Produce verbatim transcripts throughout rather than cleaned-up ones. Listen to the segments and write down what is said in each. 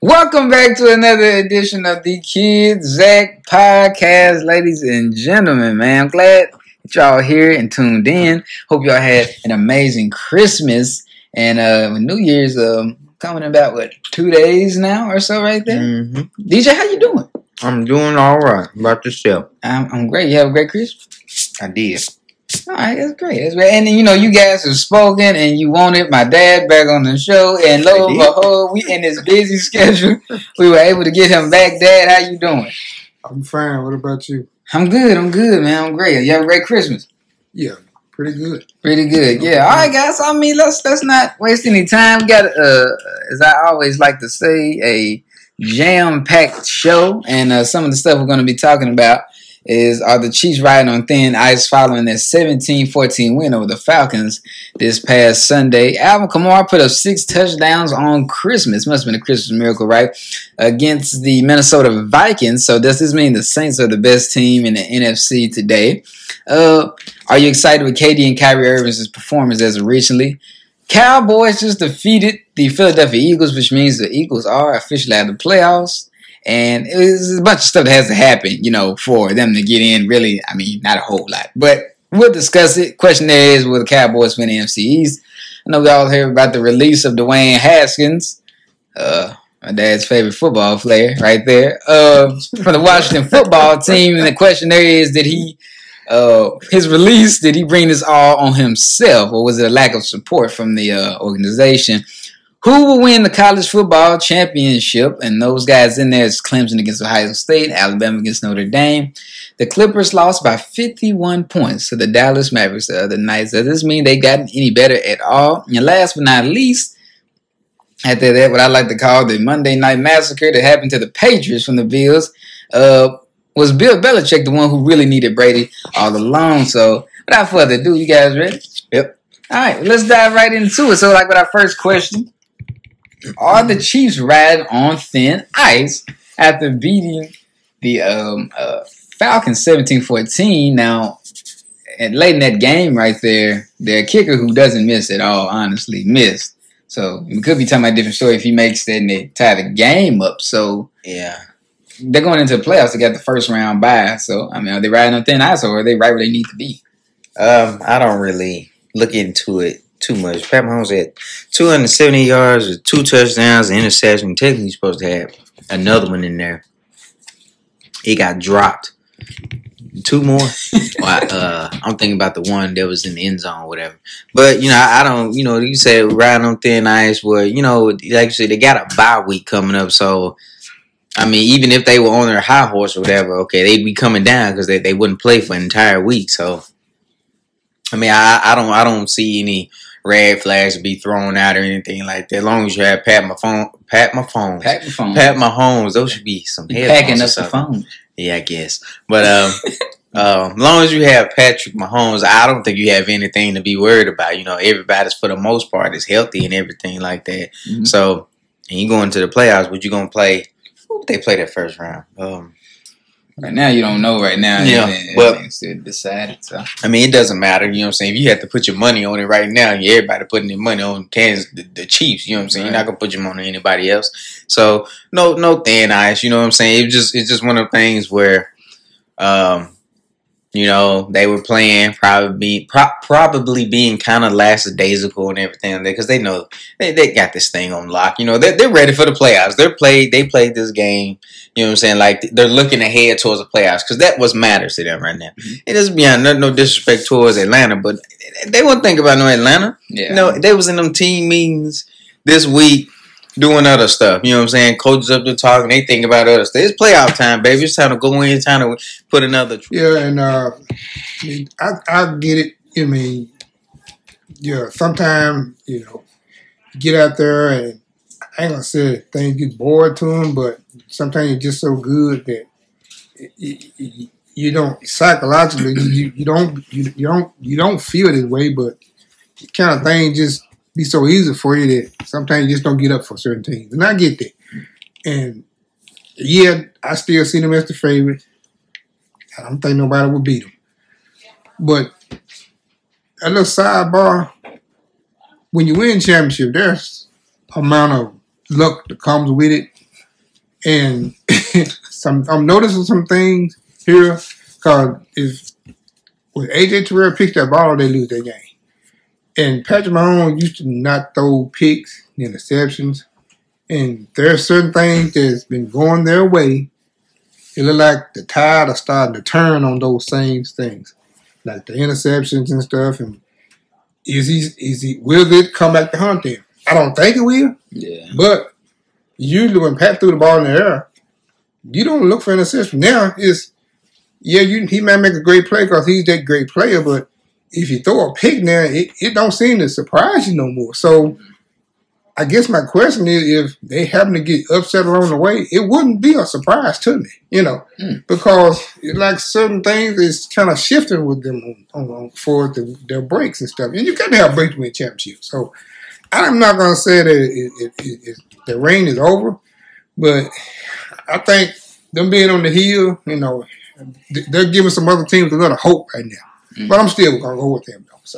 Welcome back to another edition of the Kid Zach Podcast, ladies and gentlemen, man. I'm glad that y'all here and tuned in. Hope y'all had an amazing Christmas and uh, New Year's um, coming in about, what, two days now or so right there? Mm-hmm. D J, how you doing? I'm doing all right. About yourself? I'm, I'm great. You have a great Christmas? I did. All right, that's great. That's great. And then, you know, you guys have spoken and you wanted my dad back on the show. And lo and behold, we in this busy schedule, we were able to get him back. Dad, how you doing? I'm fine. What about you? I'm good. I'm good, man. I'm great. You have a great Christmas? Yeah, pretty good. Pretty good. Yeah. All right, guys. I mean, let's let's not waste any time. We got, uh, as I always like to say, a jam-packed show. And uh, some of the stuff we're going to be talking about is are the Chiefs riding on thin ice following their seventeen fourteen win over the Falcons this past Sunday. Alvin Kamara put up six touchdowns on Christmas. Must have been a Christmas miracle, right? Against the Minnesota Vikings. So does this mean the Saints are the best team in the N F C today? Uh, are you excited with K D and Kyrie Irving's performance as of recently? Cowboys just defeated the Philadelphia Eagles, which means the Eagles are officially out of the playoffs. And it's a bunch of stuff that has to happen, you know, for them to get in. Really, I mean, not a whole lot. But we'll discuss it. Question there is, will the Cowboys win the N F C East? I know we all heard about the release of Dwayne Haskins, uh, my dad's favorite football player right there, uh, from the Washington football team. And the question there is, did he, uh, his release, did he bring this all on himself? Or was it a lack of support from the uh, organization? Who will win the college football championship? And those guys in there is Clemson against Ohio State, Alabama against Notre Dame. The Clippers lost by fifty-one points to the Dallas Mavericks the other night. Does this mean they gotten any better at all? And last but not least, after that, what I like to call the Monday Night Massacre that happened to the Patriots from the Bills, uh, was Bill Belichick the one who really needed Brady all along? So without further ado, you guys ready? Yep. All right, let's dive right into it. So like with our first question, are the Chiefs riding on thin ice after beating the um, uh, Falcons seventeen fourteen? Now, and late in that game right there, their kicker, who doesn't miss at all, honestly, missed. So we could be talking about a different story if he makes that and they tie the game up. So yeah, they're going into the playoffs. They got the first round bye. So, I mean, are they riding on thin ice or are they right where they need to be? Um, I don't really look into it too much. Pat Mahomes had two hundred seventy yards, with two touchdowns, an interception. Technically, he's supposed to have another one in there. It got dropped. Two more. well, uh, I'm thinking about the one that was in the end zone or whatever. But, you know, I, I don't, you know, you said riding on thin ice. Well, you know, like you said, they got a bye week coming up. So, I mean, even if they were on their high horse or whatever, okay, they'd be coming down because they, they wouldn't play for an entire week. So, I mean, I, I don't I don't see any red flags to be thrown out or anything like that. As long as you have Pat Mahomes, Pat Mahomes, Pat Mahomes, Pat Mahomes, those should be some headphones. Packing up the phone. Yeah, I guess. But um, uh, as long as you have Patrick Mahomes, I don't think you have anything to be worried about. You know, everybody's for the most part is healthy and everything like that. Mm-hmm. So, and you go into the playoffs, but you're gonna play. Who would they play that first round? Um. Right now, you don't know right now. Yeah, and, but it's decided. So I mean, it doesn't matter. You know what I'm saying? If you have to put your money on it right now, everybody putting their money on Kansas, the, the Chiefs. You know what I'm saying? Right. You're not gonna put your money on anybody else. So no, no thin ice. You know what I'm saying? It just it's just one of the things where, um, you know, they were playing probably be, pro- probably being kind of lackadaisical and everything because they know they, they got this thing on lock. You know, they're, they're ready for the playoffs. They're played. They played this game. You know what I'm saying? Like, they're looking ahead towards the playoffs because that what matters to them right now. Mm-hmm. It doesn't beyond no, no disrespect towards Atlanta, but they wouldn't think about no Atlanta. Yeah. You know, they was in them team meetings this week doing other stuff. You know what I'm saying? Coaches up there talking. They think about other stuff. It's playoff time, baby. It's time to go in. It's time to put another. Yeah, and uh, I, mean, I, I get it. I mean, yeah, sometimes, you know, you get out there and I ain't going to say things get bored to them, but sometimes you're just so good that you, you don't psychologically you, you don't you, you don't you don't feel this way, but the kind of thing just be so easy for you that sometimes you just don't get up for certain things. And I get that. And yeah, I still see them as the favorite. I don't think nobody will beat them. But a little sidebar, when you win championship, there's amount of luck that comes with it. And some I'm noticing some things here because if when A J Terrell picks that ball, they lose their game. And Patrick Mahomes used to not throw picks, interceptions, and there are certain things that's been going their way. It look like the tide are starting to turn on those same things, like the interceptions and stuff. And is he is he will it come back to hunt him? I don't think it will. Yeah. But usually when Pat threw the ball in the air, you don't look for interception. Now it's yeah, you, he might make a great play because he's that great player, but if you throw a pick now, it, it don't seem to surprise you no more. So I guess my question is, if they happen to get upset along the way, it wouldn't be a surprise to me, you know, mm. because it, like certain things is kind of shifting with them on, on, on for the, their breaks and stuff. And you got to have breaks to win championships. So I'm not going to say that it, it, it, it, the reign is over, but I think them being on the hill, you know, they're giving some other teams a little hope right now. Mm. But I'm still going to go with them, though. So,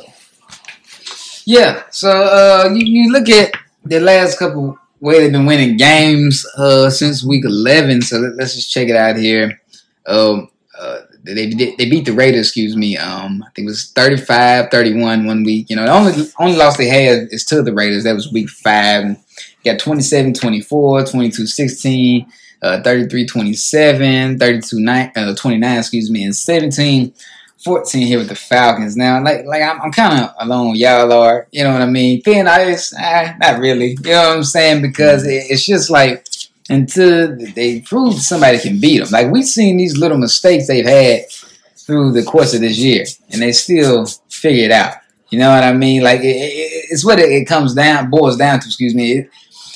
yeah. So uh, you, you look at the last couple where they've been winning games uh, since week eleven. So let, let's just check it out here. Um, uh, they they beat the Raiders. Excuse me. Um, I think it was thirty-five thirty-one one week. You know, the only only loss they had is to the Raiders. That was week five. And got twenty-seven twenty-four, twenty-two sixteen, uh, thirty-three twenty-seven, thirty-two twenty-nine. Excuse me, and seventeen fourteen here with the Falcons. Now, like, like I'm, I'm kind of alone. Y'all are, you know what I mean? Thin ice, eh, not really. You know what I'm saying? Because it, it's just like until they prove somebody can beat them. Like we've seen these little mistakes they've had through the course of this year, and they still figure it out. You know what I mean? Like it, it, it's what it, it comes down, boils down to. Excuse me. It,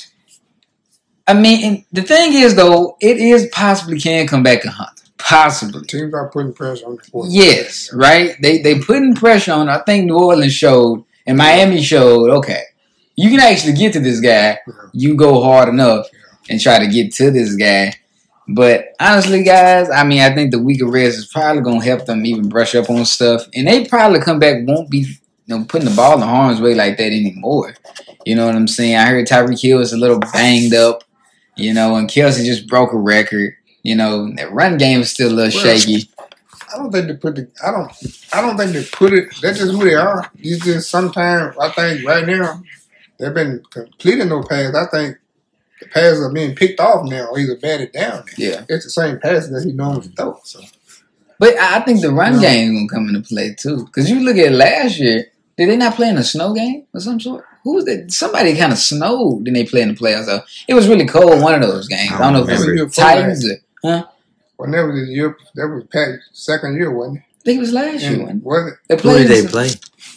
I mean, the thing is though, it is possibly can come back and hunt. Possibly. Teams are putting pressure on the court. Yes, right? They they putting pressure on. I think New Orleans showed and Miami showed, okay, you can actually get to this guy. Yeah. You go hard enough yeah. and try to get to this guy. But honestly, guys, I mean, I think the week of rest is probably going to help them even brush up on stuff. And they probably come back, won't be you know, putting the ball in harm's way like that anymore. You know what I'm saying? I heard Tyreek Hill is a little banged up, you know, and Kelsey just broke a record. You know, that run game is still a little well, shaky. I don't think they put the. I don't. I don't think they put it. That's just who they are. It's just sometimes. I think right now they've been completing those passes. I think the passes are being picked off now, or either batted down. Yeah, it's the same passes that he normally throws. So, but I think the run you know, game is gonna come into play too. Because you look at last year, did they not play in a snow game of some sort? Who was that? Somebody kind of snowed. Then they played in the playoffs. So it was really cold. One of those games. I don't, I don't know if it was Titans or. Huh? Well, that was his year. That was Pat's second year, wasn't it? I think it was last and year, wasn't it? Was it? They Who did they play?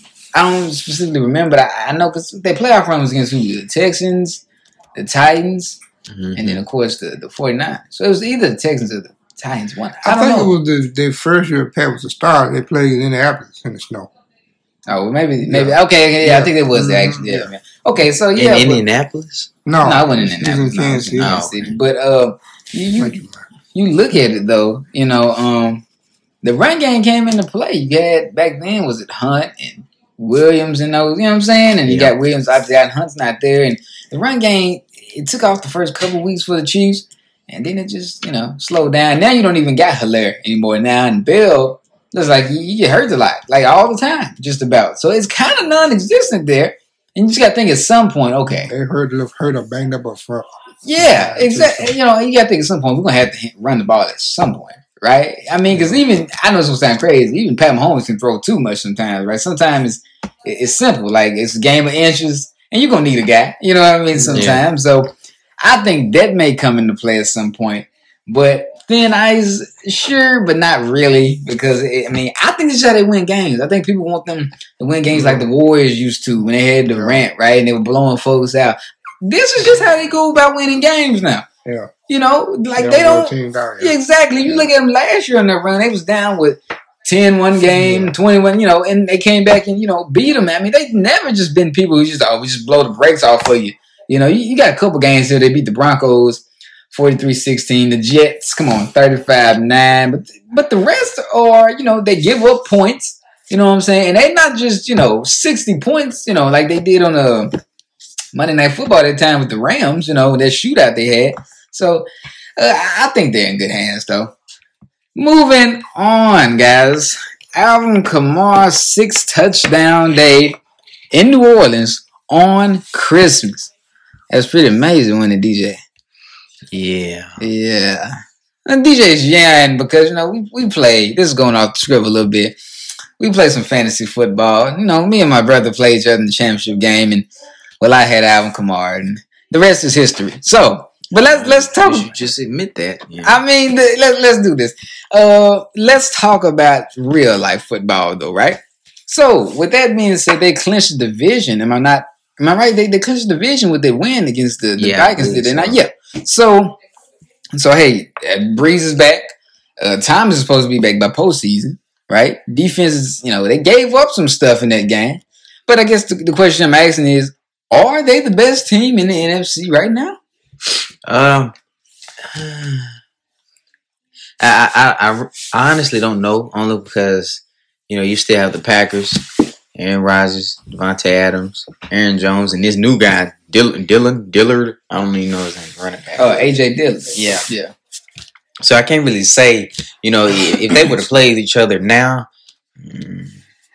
I don't specifically remember, but I, I know because they playoff run was against who? The Texans, the Titans, mm-hmm. and then, of course, the, the 49ers. So it was either the Texans or the Titans. One. I, I don't think know. it was the, their first year Pat was a star. They played in Indianapolis in the snow. Oh, well, maybe, maybe. Yeah. Okay, yeah, yeah, I think it was mm-hmm. actually. Yeah, yeah. Okay, so yeah. In Indianapolis? No. No, I wasn't in Indianapolis. In no, Kansas City. No. But uh, you, you You look at it though, you know, um, the run game came into play. You had back then was it Hunt and Williams and those, you know what I'm saying? And you yeah. got Williams obviously out, Hunt's not there, and the run game it took off the first couple weeks for the Chiefs, and then it just you know slowed down. Now you don't even got Hilaire anymore now, and Bell looks like you, you get hurt a lot, like all the time, just about. So it's kind of non-existent there, and you just got to think at some point, okay, they hurt, hurt or banged up up front. Yeah, exactly. You know, you got to think at some point we're gonna have to run the ball at some point, right? I mean, because even I know it's gonna sound crazy. Even Pat Mahomes can throw too much sometimes, right? Sometimes it's, it's simple, like it's a game of inches, and you're gonna need a guy. You know what I mean? Sometimes, yeah. So I think that may come into play at some point. But thin ice, sure, but not really, because it, I mean, I think this is how they win games. I think people want them to win games like the Warriors used to when they had Durant, right? And they were blowing folks out. This is just how they go about winning games now. Yeah. You know, like they, they don't. Down, yeah. yeah, exactly. You yeah. look at them last year on their run, they was down with ten one game, yeah. twenty-one, you know, and they came back and, you know, beat them. I mean, they've never just been people who just, oh, we just blow the brakes off for you. You know, you, you got a couple games here. They beat the Broncos forty-three sixteen. The Jets, come on, thirty-five nine. But, but the rest are, you know, they give up points. You know what I'm saying? And they not just, you know, sixty points, you know, like they did on a Monday Night Football at that time with the Rams, you know, that shootout they had. So Uh, I think they're in good hands, though. Moving on, guys. Alvin Kamara six touchdown day in New Orleans on Christmas. That's pretty amazing, wasn't it, D J? Yeah. Yeah. And D J's yammering because, you know, we, we play, this is going off the script a little bit. We play some fantasy football. You know, me and my brother played each other in the championship game, and, well, I had Alvin Kamara, and the rest is history. So, but let's let's talk. You should just admit that. Yeah. I mean, the, let's let's do this. Uh, let's talk about real life football, though, right? So, with that being said, they clinched the division. Am I not? Am I right? They they clinched the division with their win against the, the Yeah, Vikings. Did they so. not? Yeah. So, so hey, Breeze is back. Uh, Thomas is supposed to be back by postseason, right? Defense is, you know, they gave up some stuff in that game, but I guess the, the question I'm asking is, are they the best team in the N F C right now? Um, I, I, I, I honestly don't know, only because, you know, you still have the Packers, Aaron Rodgers, Devontae Adams, Aaron Jones, and this new guy, Dylan, Dylan Dillard. I don't even know his name, running back. Oh, A J Dillon. Yeah. Yeah. So I can't really say, you know, if, if they would have played each other now, mm,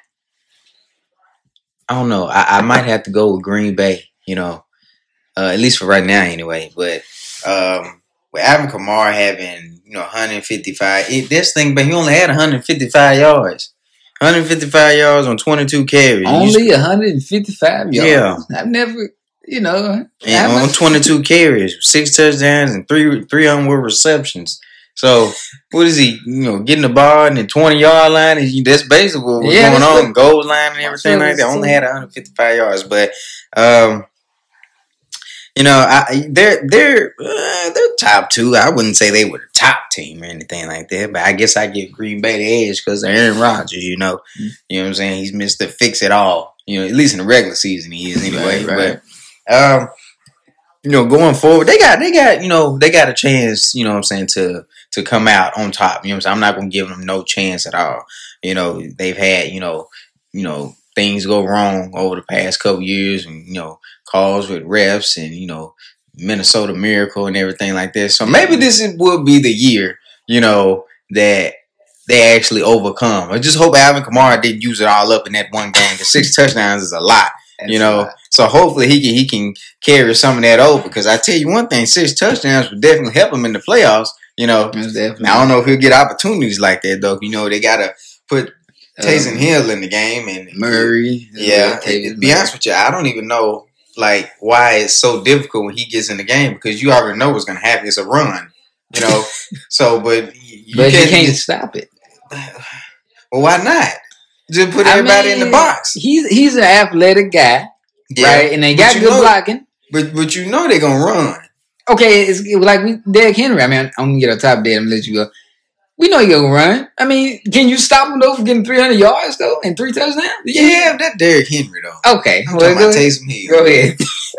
I don't know. I, I might have to go with Green Bay, you know, uh, at least for right now anyway. But um, with Alvin Kamara having, you know, one hundred fifty-five, it, this thing, but he only had one hundred fifty-five yards. one hundred fifty-five yards on twenty-two carries. Only one hundred fifty-five yards? Yeah. I've never, you know. And on twenty-two carries, six touchdowns, and three three of them were receptions. So, what is he, you know, getting the ball in the twenty-yard line? And that's basically what was Yeah, going on, the, goal line and everything like that. Only had one hundred fifty-five yards. But, um, you know, I, they're they're uh, they're top two. I wouldn't say they were the top team or anything like that, but I guess I give Green Bay the edge because they're Aaron Rodgers. You know, mm-hmm. you know what I'm saying. He's Mister Fix It All. You know, at least in the regular season he is anyway. Right, right. But um, you know, going forward, they got they got you know they got a chance. You know what I'm saying, to to come out on top. You know what I'm saying. I'm not gonna give them no chance at all. You know, they've had you know you know things go wrong over the past couple years, and you know. Calls with refs and, you know, Minnesota Miracle and everything like that. So maybe this is, will be the year, you know, that they actually overcome. I just hope Alvin Kamara didn't use it all up in that one game. The six touchdowns is a lot, That's you know. So hopefully he can he can carry some of that over. Because I tell you one thing, six touchdowns would definitely help him in the playoffs, you know. Now, I don't know if he'll get opportunities like that, though. You know, they got to put Taysom um, Hill in the game. And Murray. Yeah. To be honest with you, I don't even know. Like, why it's so difficult when he gets in the game, because you already know what's going to happen. It's a run, you know. so, but you, but can't, you can't stop it. Well, why not? Just put everybody I mean, in the box. He's he's an athletic guy, yeah, right? And they got good know, blocking. But but you know they're gonna run. Okay, it's like we Derrick Henry. I mean, I'm gonna get on top of that. I'm gonna let you go. We know you're gonna run. I mean, can you stop him though from getting three hundred yards though and three touchdowns? Yeah, yeah, that Derrick Henry though. Okay, I'm well, talking about Taysom Hill. Go ahead.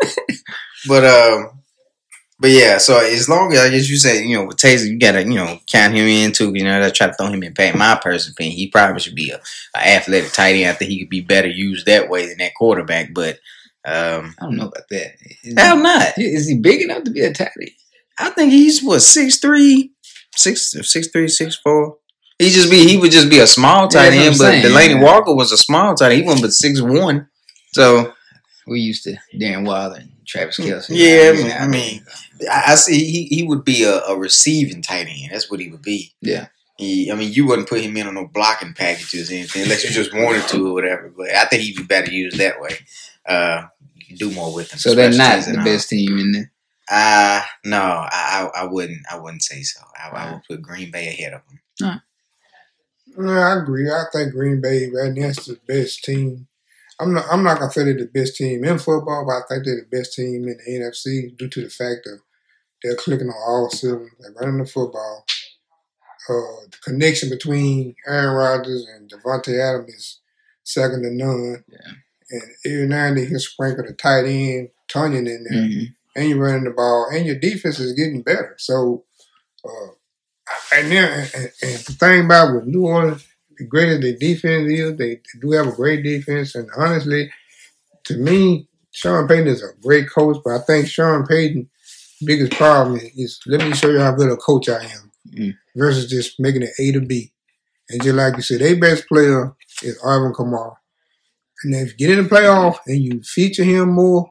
but um, but yeah. So as long as I guess you say, you know, with Taysom, you gotta you know count him in too. You know, that try to throw him in. Back. My personal opinion, he probably should be a, a athletic tight end. I think he could be better used that way than that quarterback. But um, I don't know about that. Is hell he, not. Is he big enough to be a tight end? I think he's what six three, six six three, six four. He just be he would just be a small tight yeah, end, but saying, Delaney yeah. Walker was a small tight end. He wasn't but six one. So we used to Darren Waller and Travis Kelce. Yeah, I mean, I, mean, I see he, he would be a, a receiving tight end. That's what he would be. Yeah. He, I mean, you wouldn't put him in on no blocking packages or anything unless you just wanted to or whatever. But I think he'd be better used that way. Uh, you can do more with him. So they're not the best team in there. Uh no, I I wouldn't I wouldn't say so. I, I would put Green Bay ahead of them. All right. No, I agree. I think Green Bay right now is the best team. I'm not. I'm not gonna say they're the best team in football, but I think they're the best team in the N F C due to the fact that they're clicking on all cylinders. They're running the football. Uh, the connection between Aaron Rodgers and Devontae Adams is second to none. Yeah. And every now and then you can sprinkle the tight end, Tonyan in there, mm-hmm. and you're running the ball, and your defense is getting better. So. Uh, And then, and, and the thing about with New Orleans, the greater the defense is, they, they do have a great defense. And honestly, to me, Sean Payton is a great coach, but I think Sean Payton biggest problem is, is let me show you how good a coach I am Mm. versus just making it A to B. And just like you said, their best player is Alvin Kamara. And if you get in the playoff and you feature him more,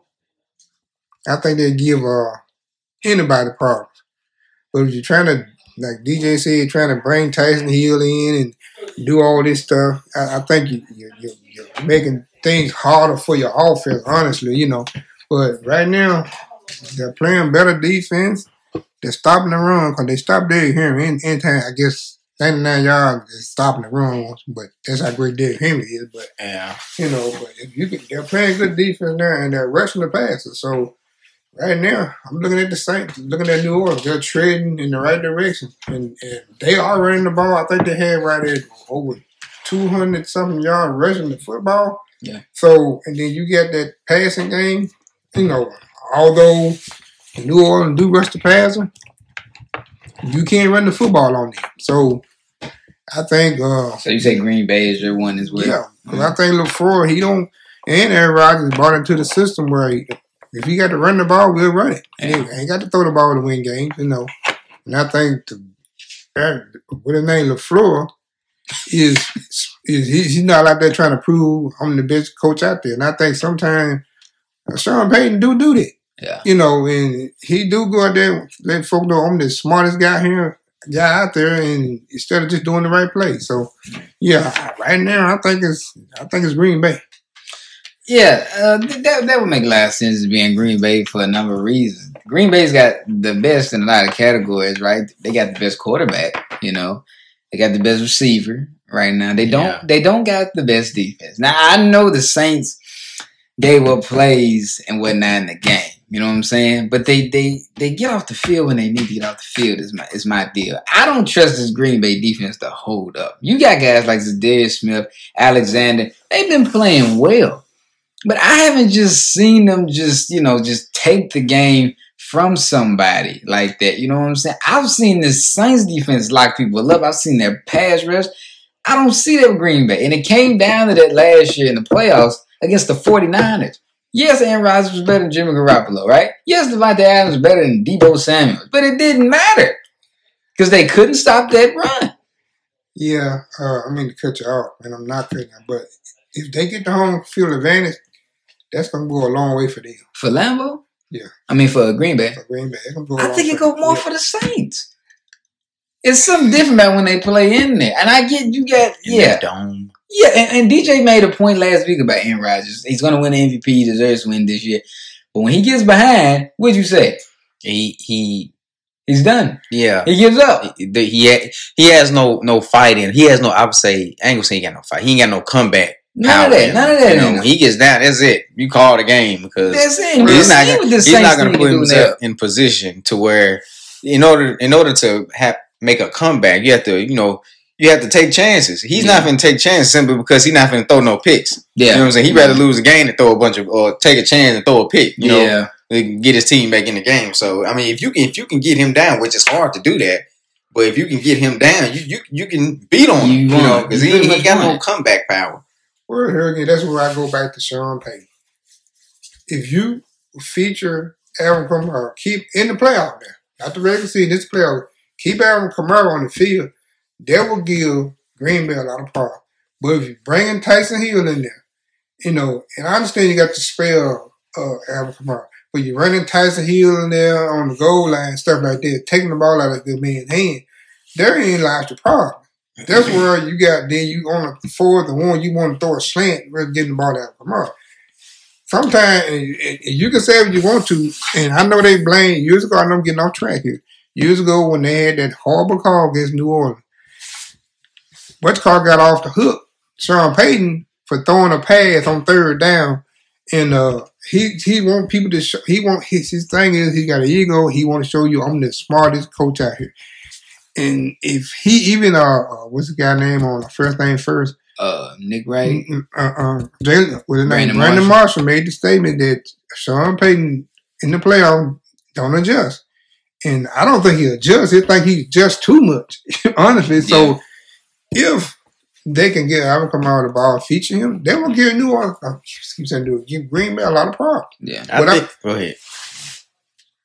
I think they'll give uh, anybody problems. But if you're trying to, like D J said, trying to bring Tyson Hill in and do all this stuff, I, I think you, you, you, you're making things harder for your offense, honestly, you know. But right now, they're playing better defense. They're stopping the run because they stopped Derrick Henry in, in time. I guess ninety-nine yards is stopping the run once, but that's how great Derrick Henry is. But Yeah. you know, but if you can, they're playing good defense now and they're rushing the passes. So right now, I'm looking at the Saints, looking at New Orleans. They're trading in the right direction, and, and they are running the ball. I think they had right at over two hundred something yards rushing the football. Yeah. So and then you get that passing game. You know, although New Orleans do rush the passer, you can't run the football on them. So I think. Uh, So you say Green Bay is your one as well? Yeah, because I think LaFleur, he don't, and Aaron Rodgers brought into the system where he, if he got to run the ball, we'll run it. And he ain't got to throw the ball to win games, you know. And I think the, what his name, LaFleur, is is he, he's not out there trying to prove I'm the best coach out there. And I think sometimes uh, Sean Payton do do that. Yeah. You know, and he do go out there, let folk know I'm the smartest guy here, guy out there, and instead of just doing the right play. So, yeah, right now I think it's I think it's Green Bay. Yeah, uh, that that would make a lot of sense being Green Bay for a number of reasons. Green Bay's got the best in a lot of categories, right? They got the best quarterback, you know. They got the best receiver right now. They don't. Yeah. They don't got the best defense. Now I know the Saints gave up plays and whatnot in the game. You know what I'm saying? But they they they get off the field when they need to get off the field. Is my is my deal. I don't trust this Green Bay defense to hold up. You got guys like Zadarius Smith, Alexander. They've been playing well, but I haven't just seen them just you know just take the game from somebody like that. You know what I'm saying? I've seen this Saints defense lock people up. I've seen their pass rush. I don't see that with Green Bay. And it came down to that last year in the playoffs against the 49ers. Yes, Aaron Rodgers was better than Jimmy Garoppolo, right? Yes, Devontae Adams was better than Deebo Samuel. But it didn't matter because they couldn't stop that run. Yeah, uh, I mean to cut you off, and I'm not cutting you, but if they get the home field advantage, that's going to go a long way for them. For Lambeau? Yeah. I mean for Green Bay. For Green Bay. It's gonna go a I long think way it go for more them. for the Saints. It's something different about when they play in there. And I get, you got, In yeah. that dome. Yeah, and, and D J made a point last week about Aaron Rodgers. He's going to win the M V P. He deserves to win this year. But when he gets behind, what'd you say? He he He's done. yeah. He gives up. He he, ha- he has no no fighting. He has no. I would say I ain't gonna say he got no fight. He ain't got no comeback. None of that. power. None of that. You know, in when him. he gets down, that's it. You call the game because That's it. And he's you not see gonna, what the he's Saints not gonna need put to do himself in position to where in order in order to have make a comeback, you have to you know you have to take chances. He's Yeah. not going to take chances simply because he's not going to throw no picks. Yeah. You know what I'm saying? He'd rather lose a game than throw a bunch of or take a chance and throw a pick. You know, Yeah. to get his team back in the game. So I mean, if you can if you can get him down, which is hard to do that, but if you can get him down, you you you can beat on him. You You, won. know, because You he, pretty he much got won. no comeback power. Well, here again, that's where I go back to Sean Payton. If you feature Alvin Kamara, keep in the playoff there, not the regular season, this playoff, keep Alvin Kamara on the field, that will give Green Bay a lot of power. But if you bring in Tyson Hill in there, you know, and I understand you got to spell uh, Alvin Kamara, but you're running Tyson Hill in there on the goal line, stuff like that, taking the ball out of the man's hand, there ain't lies the problem. That's where you got, then you on the fourth and one, you want to throw a slant rather than getting the ball out of Kamara. Sometimes, and, and you can say what you want to, and I know they blame, years ago, I know I'm getting off track here, years ago when they had that horrible call against New Orleans, what call got off the hook? Sean Payton for throwing a pass on third down, and uh, he he want people to show, he want his his thing is he got an ego. He want to show you I'm the smartest coach out here. And if he even uh, uh what's the guy name on first name first? Uh, Nick Wright. Uh, uh, Jalen, with his name, Brandon Brandon Marshall. Marshall made the statement that Sean Payton in the playoff don't adjust, and I don't think he adjusts. I think he adjusts too much, honestly. So if they can get Alvin Kamara the ball, feature him, they will give New Orleans. I keep saying, do it, give Green Bay a lot of problems. Yeah. I But I- think. Go ahead.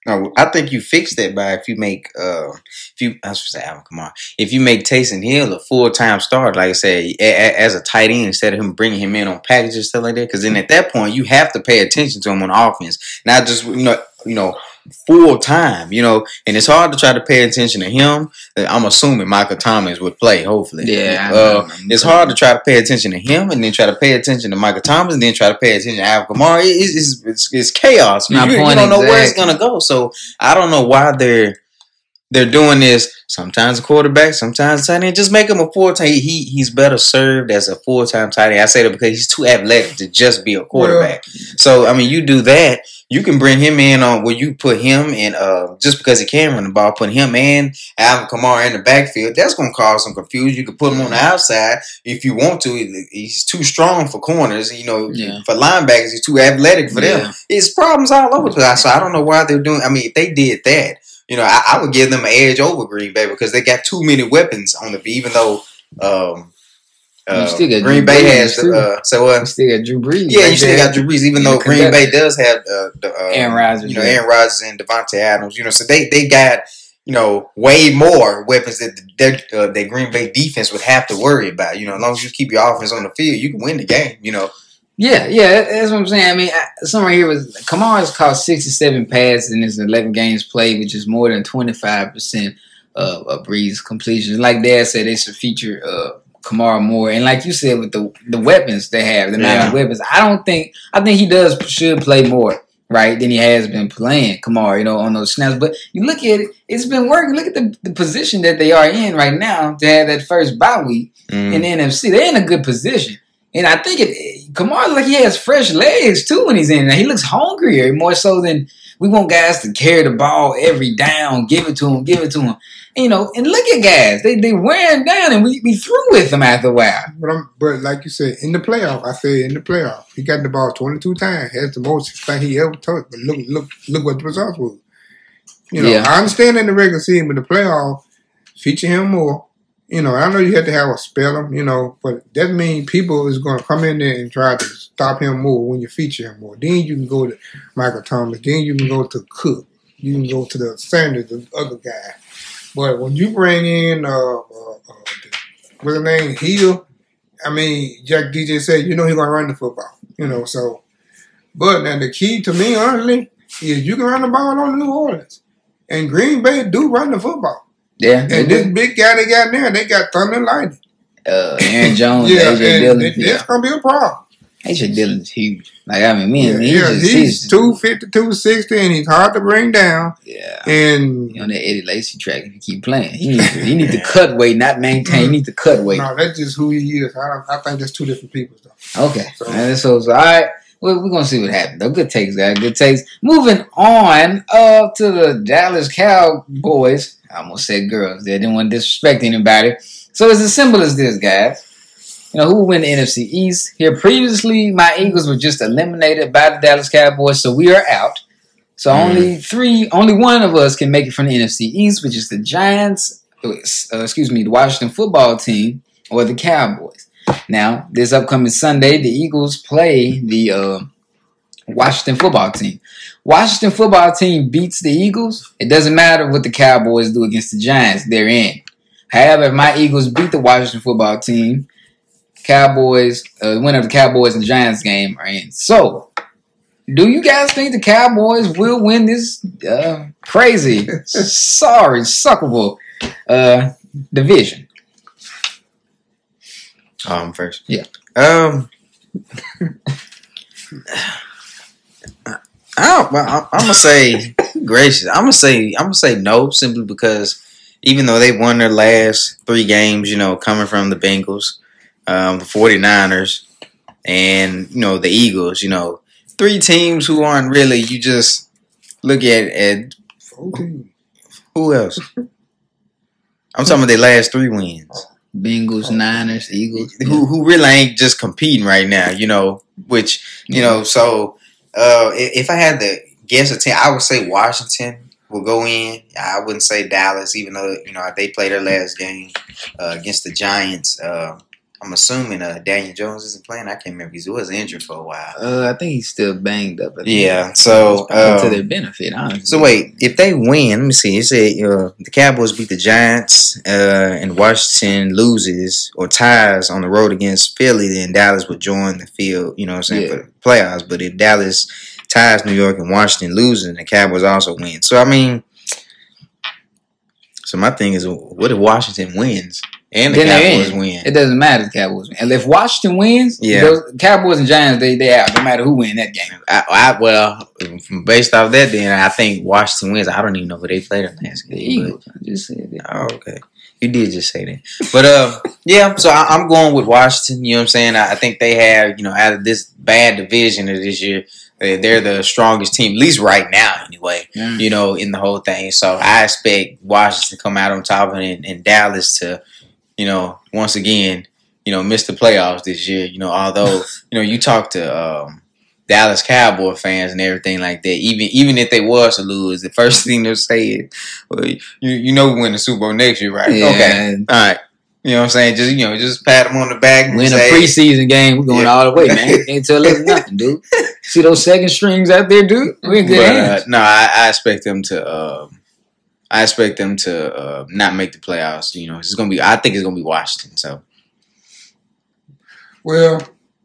No, I think you fix that by if you make uh if you I was supposed to say Alvin Kamara. If you make Taysom Hill a full time starter, like I said, a, a, as a tight end instead of him bringing him in on packages and stuff like that, because then at that point you have to pay attention to him on offense, not just you know you know full time, you know, and it's hard to try to pay attention to him. I'm assuming Michael Thomas would play, hopefully. Yeah, uh, it's hard to try to pay attention to him and then try to pay attention to Michael Thomas and then try to pay attention to Alvin Kamara. It's, it's, it's, it's chaos. You, you don't know where it's gonna go. So I don't know why they're they're doing this. Sometimes a quarterback, sometimes a tight end. Just make him a full time. He he's better served as a full time tight end. I say that because he's too athletic to just be a quarterback. Yeah. So I mean, you do that. You can bring him in on where you put him in, uh, just because he can run the ball, put him and Alvin Kamara in the backfield. That's going to cause some confusion. You can put him on the outside if you want to. He's too strong for corners. You know, yeah. For linebackers, he's too athletic for them. Yeah. It's problems all over the place. So I don't know why they're doing. I mean, if they did that, you know, I, I would give them an edge over Green Bay because they got too many weapons on the. Even though. Um, Uh, Green Drew Bay Brees has uh, so what? Uh, you still got Drew Brees. Yeah, right you still there. got Drew Brees. Even though Green Bay does have uh, the uh, Aaron Rodgers, you know, Aaron Rodgers and Devontae Adams. You know, so they they got you know way more weapons that that uh, that Green Bay defense would have to worry about. You know, as long as you keep your offense on the field, you can win the game. You know. Yeah, yeah, that's what I'm saying. I mean, somewhere here was Kamara's caught sixty-seven passes in his eleven games played, which is more than twenty-five percent of, of Brees completions. Like Dad said, they should feature. Uh, Kamara more, and like you said, with the the weapons they have, the amount yeah. of weapons, I don't think I think he does should play more right than he has been playing Kamara, you know, on those snaps. But you look at it, it's been working. Look at the, the position that they are in right now to have that first bye week mm. in the N F C. They're in a good position, and I think it Kamara like he has fresh legs too when he's in there. He looks hungrier more so than we want guys to carry the ball every down, give it to him, give it to him. You know, and look at guys. They they wearing down and we be through with them after a while. But I'm, but like you said, in the playoff, I said in the playoff, he got the ball twenty-two times. Has the most thing he ever touched. But look, look, look what the results were. You know, yeah. I understand in the regular season, but the playoff, feature him more. You know, I know you have to have a spell him, you know, but that means people is going to come in there and try to stop him more when you feature him more. Then you can go to Michael Thomas. Then you can go to Cook. You can go to the Sanders, the other guy. But when you bring in, uh, uh, uh, what's his name, Hill, I mean, Jack D J said, you know he's going to run the football. You know, so. But now the key to me, honestly, is you can run the ball on New Orleans. And Green Bay do run the football. Yeah. And this big guy they got there, they got thunder and lightning. Uh, Aaron Jones, yeah, A J Dillon. It, yeah. That's going to be a problem. A J Dillon's huge. Like, I mean, me and yeah, he yeah, just, he's, he's two fifty, two sixty, and he's hard to bring down. Yeah. And he on that Eddie Lacy track if you keep playing. He needs to, he needs to cut weight, not maintain. He needs to cut weight. No, that's just who he is. I, don't, I think that's two different people, though. Okay. So, and so, so all right. Well, we're going to see what happens, though. Good takes, guys. Good takes. Moving on uh, to the Dallas Cowboys. I almost said girls. They didn't want to disrespect anybody. So it's as simple as this, guys. You know, who will win the N F C East? Here previously, my Eagles were just eliminated by the Dallas Cowboys, so we are out. So mm. only three, only one of us can make it from the N F C East, which is the Giants, uh, excuse me, the Washington football team, or the Cowboys. Now, this upcoming Sunday, the Eagles play the uh, Washington football team. Washington football team beats the Eagles. It doesn't matter what the Cowboys do against the Giants. They're in. However, if my Eagles beat the Washington football team, Cowboys, uh, the winner of the Cowboys and Giants game are in. So, do you guys think the Cowboys will win this uh, crazy, sorry, suckable uh, division? Um, first, yeah. Um, I don't, well, I'm gonna say gracious. I'm gonna say I'm gonna say no, simply because even though they won their last three games, you know, coming from the Bengals. Um, the 49ers, and, you know, the Eagles, you know, three teams who aren't really, you just look at, at who else? I'm talking about their last three wins. Bengals, Niners, Eagles. Who who really ain't just competing right now, you know, which, you know, so uh, if I had to guess a team, I would say Washington will go in. I wouldn't say Dallas, even though, you know, they played their last game uh, against the Giants. Uh, I'm assuming uh, Daniel Jones isn't playing. I can't remember. He was injured for a while. Uh, I think he's still banged up. Yeah, so um, to um, their benefit, honestly. So wait, if they win, let me see. It said uh, the Cowboys beat the Giants, uh, and Washington loses or ties on the road against Philly, then Dallas would join the field. You know what I'm saying, Yeah. for the playoffs. But if Dallas ties New York and Washington loses, the Cowboys also win. So I mean, so my thing is, what if Washington wins? And the Then Cowboys in. win. It doesn't matter if the Cowboys win. And if Washington wins, Yeah. those Cowboys and Giants, they they out. No matter who win that game. I, I, well, based off that, then I think Washington wins. I don't even know who they played in last The game. Eagles. I just said that. Oh, okay. You did just say that. But, uh, yeah, so I, I'm going with Washington. You know what I'm saying? I, I think they have, you know, out of this bad division of this year, they- they're the strongest team, at least right now anyway, Yeah. you know, in the whole thing. So I expect Washington to come out on top of it and, and Dallas to, you know, once again, you know, miss the playoffs this year. You know, although, you know, you talk to um, Dallas Cowboy fans and everything like that, even even if they was to lose, the first thing they'll say is, well, you, you know we win the Super Bowl next year, right? Yeah. Okay. All right. You know what I'm saying? Just, you know, just pat them on the back and Win a say, preseason game, we're going Yeah. all the way, man. Can't tell us nothing, dude. See those second strings out there, dude? We're in good but, uh, hands. no, I, I expect them to. Uh, I expect them to uh, not make the playoffs. You know, it's gonna be. I think it's gonna be Washington. So Well,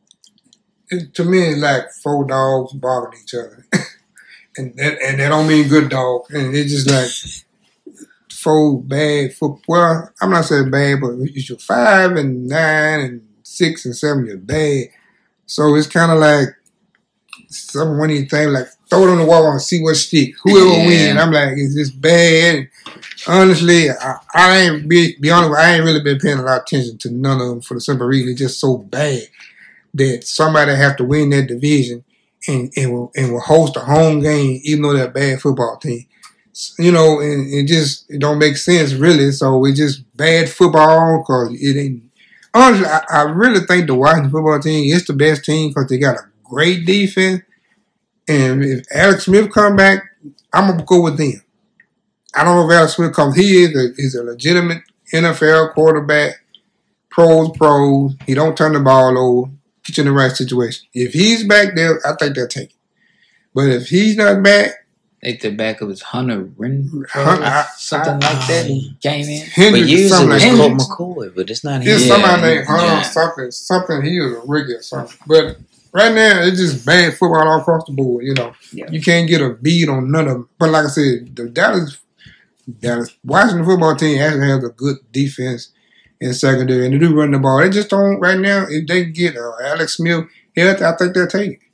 it, to me, it's like four dogs barking each other, and that and that don't mean good dog. And it's just like four bad foot. Well, I'm not saying bad, but if you're five and nine and six and seven, you're bad. So it's kind of like some one of these things like throw it on the wall and see what sticks. Whoever Yeah. win, I'm like, is this bad? Honestly, I, I ain't be, be honest. I ain't really been paying a lot of attention to none of them for the simple reason it's just so bad that somebody have to win that division and and will, and will host a home game even though they're a bad football team. You know, and it just it don't make sense really. So it's just bad football because it ain't. Honestly, I, I really think the Washington football team is the best team because they got a great defense. And if Alex Smith come back, I'm gonna go with them. I don't know if Alex Smith comes. He is a, he's a legitimate N F L quarterback. Pros, pros. He don't turn the ball over. Get you in the right situation. If he's back there, I think they'll take it. But if he's not back, I think the backup is Hunter Renfro, Hunter- I- something I- like that. He came in. but Hendricks or usually something it like was Hendricks. that. Colt McCoy, but it's not him. It's Yeah, somebody named Hunter yeah. something. Something. He was a rookie or something. But right now, it's just bad football all across the board. You know, Yeah. you can't get a beat on none of them. But like I said, the Dallas, Dallas Washington football team actually has a good defense in secondary, and they do run the ball. They just don't right now. If they can get uh, Alex Smith healthy, I think they'll take it.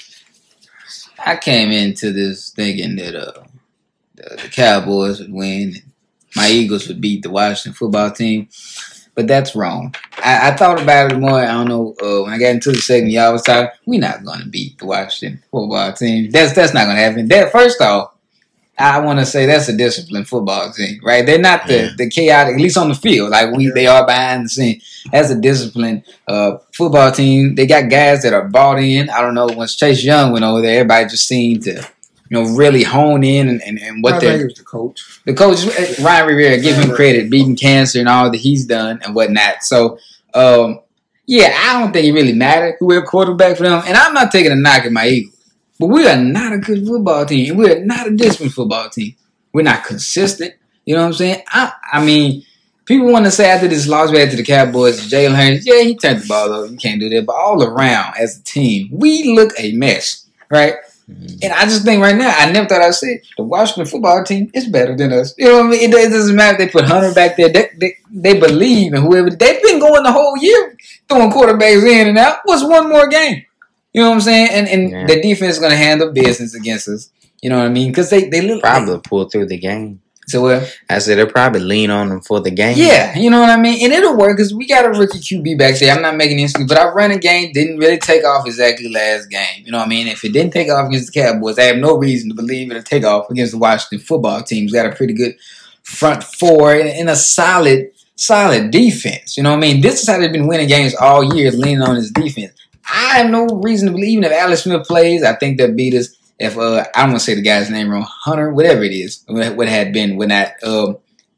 I came into this thinking that uh, the, the Cowboys would win and my Eagles would beat the Washington football team. But that's wrong. I, I thought about it more. I don't know. Uh, when I got into the segment, y'all was talking, we're not going to beat the Washington football team. That's that's not going to happen. That First off, I want to say that's a disciplined football team, right? They're not the, Yeah. the chaotic, at least on the field, like we they are behind the scene. That's a disciplined uh, football team. They got guys that are bought in. I don't know. Once Chase Young went over there, everybody just seemed to, you know, really hone in and, and, and what I they're think it's the coach. the coach, Ryan Rivera, give him credit, beating cancer and all that he's done and whatnot. So, um, yeah, I don't think it really mattered who we're quarterback for them. And I'm not taking a knock at my Eagles, but we are not a good football team. We are not a disciplined football team. We're not consistent. You know what I'm saying? I, I mean, people want to say after this loss back to the Cowboys, Jalen Hurts, yeah, he turned the ball over. You can't do that. But all around, as a team, we look a mess, right? And I just think right now, I never thought I'd say it, the Washington football team is better than us. You know what I mean? It, it doesn't matter if they put Hunter back there. They, they, they believe in whoever. They've been going the whole year throwing quarterbacks in and out. What's one more game? You know what I'm saying? And and Yeah. the defense is going to handle business against us. You know what I mean? Because they, they look Probably pull through the game. So, uh, I said they'll probably lean on them for the game. yeah, you know what I mean? And it'll work because we got a rookie Q B back there. I'm not making any excuse, but our running game didn't really take off exactly last game. You know what I mean? If it didn't take off against the Cowboys, I have no reason to believe it'll take off against the Washington football team. Who's got a pretty good front four and, and a solid, solid defense. You know what I mean? This is how they've been winning games all year, is leaning on his defense. I have no reason to believe, even if Alex Smith plays, I think they'll beat us. If uh, I don't want to say the guy's name wrong, Hunter, whatever it is, what had been when that um,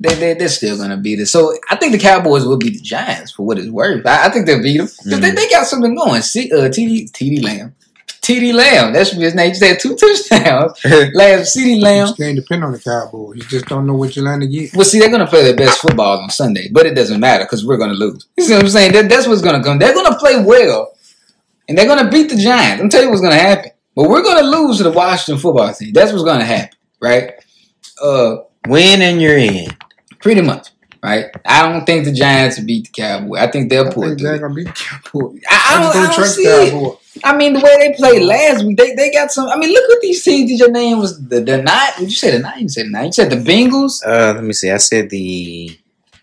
They, they, they're still going to beat us. So I think the Cowboys will beat the Giants for what it's worth. I, I think they'll beat them because mm-hmm. they, they got something going. See, uh, T D T D Lamb. T D Lamb. That should be his name. He just had two touchdowns. Last C D Lamb. You can't depend on the Cowboys. You just don't know what you're going to get. Well, see, they're going to play their best football on Sunday, but it doesn't matter because we're going to lose. You see what I'm saying? That, that's what's going to come. They're going to play well, and they're going to beat the Giants. I'm telling you what's going to happen. But we're going to lose to the Washington football team. That's what's going to happen, right? Uh, Win and you're in. Pretty much. Right, I don't think the Giants will beat the Cowboys. I think they'll pull it. They're gonna beat the Cowboys. I, I don't, I don't see it. I mean, the way they played last week, they, they got some. I mean, look what these teams. Did your name was the the night? Did you say the night? You said the night. You said the Bengals. Uh, let me see. I said the.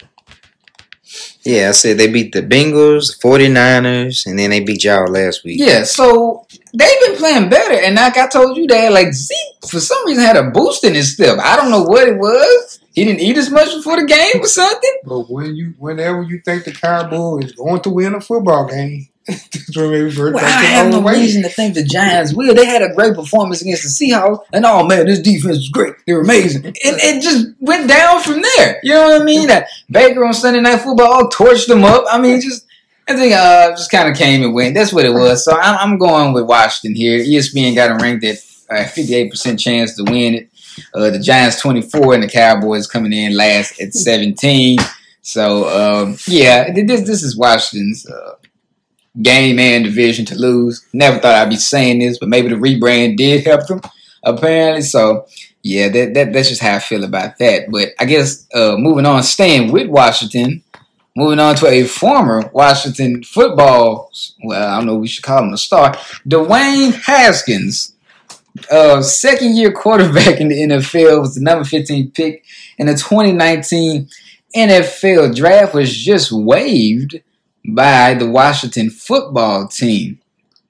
Yeah, I said they beat the Bengals, the 49ers, and then they beat y'all last week. Yeah, so they've been playing better. And like I told you, they had like Zeke for some reason had a boost in his step. I don't know what it was. He didn't eat as much before the game or something. But when you, whenever you think the Cowboys is going to win a football game, that's when maybe well, I have no way. reason to think the Giants will. They had a great performance against the Seahawks, and oh man, this defense is great. They're amazing. And it just went down from there. You know what I mean? That Baker on Sunday Night Football torched them up. I mean, just I think uh, just kind of came and went. That's what it was. So I'm, I'm going with Washington here. E S P N got them ranked at uh, fifty-eight percent chance to win it. Uh, the Giants twenty-four and the Cowboys coming in last at seventeen. So um, yeah, this this is Washington's uh, game and division to lose. Never thought I'd be saying this, but maybe the rebrand did help them apparently. So yeah, that, that that's just how I feel about that. But I guess uh, moving on, staying with Washington, moving on to a former Washington football. Well, I don't know what we should call him a star, Dwayne Haskins. Uh, second year quarterback in the N F L, was the number fifteen pick in the twenty nineteen N F L draft, was just waived by the Washington football team.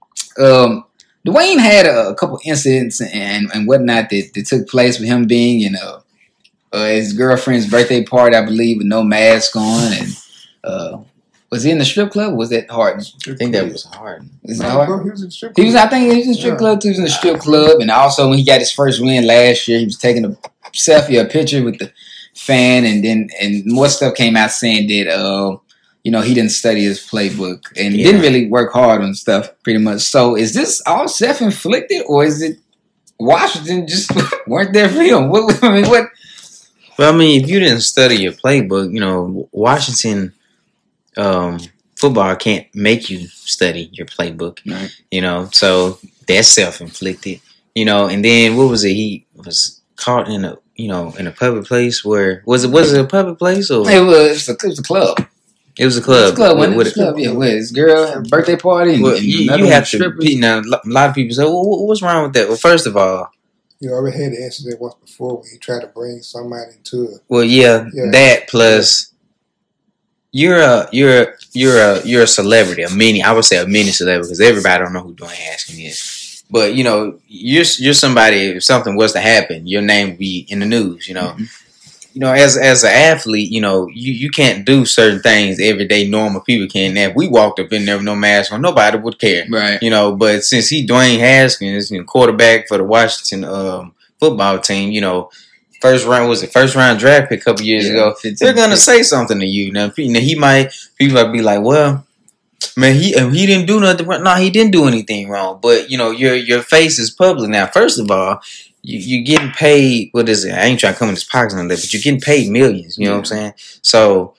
Um, Dwayne had a, a couple incidents and, and whatnot that, that took place with him being in a, uh, his girlfriend's birthday party, I believe, with no mask on. And uh, was he in the strip club? Or was that Harden? I think that was Harden. Is that Harden? He was in the strip club. He was, I think he was in the strip yeah. club too. He was in the strip club. And also when he got his first win last year, he was taking a selfie, a picture with the fan. And then and more stuff came out saying that, uh, you know, he didn't study his playbook and yeah. didn't really work hard on stuff pretty much. So is this all self-inflicted or is it Washington just weren't there for him? What, I mean, what? Well, I mean, if you didn't study your playbook, you know, Washington um, football can't make you study your playbook, right. you know, so that's self-inflicted, you know, and then what was it? He was caught in a, you know, in a public place where, was it, was it a public place or? It was, it was a club. It was a club. It was a club, with, with a club, yeah, with his girl, birthday party. Well, and you, you have to, now, a lot of people say, well, what's wrong with that? Well, first of all, you already had the incident once before when he tried to bring somebody into it. Well, yeah, yeah. that plus you're a you're a, you're a you're a celebrity, a mini. I would say a mini celebrity because everybody don't know who Dwayne Haskins is. But you know, you're you're somebody. If something was to happen, your name would be in the news. You know, mm-hmm. you know, as as an athlete, you know, you, you can't do certain things everyday normal people can. Now, if we walked up in there with no mask on, nobody would care, right? You know, but since he Dwayne Haskins, you know, quarterback for the Washington um, football team, you know, first round was it first round draft pick a couple years yeah, ago. They're gonna say something to you now. Now he might people might be like, well, man, he he didn't do nothing. No, he didn't do anything wrong. But you know, your your face is public now. First of all. You, you're getting paid, what is it? I ain't trying to come in his pockets on that, but you're getting paid millions, you know yeah. what I'm saying? So,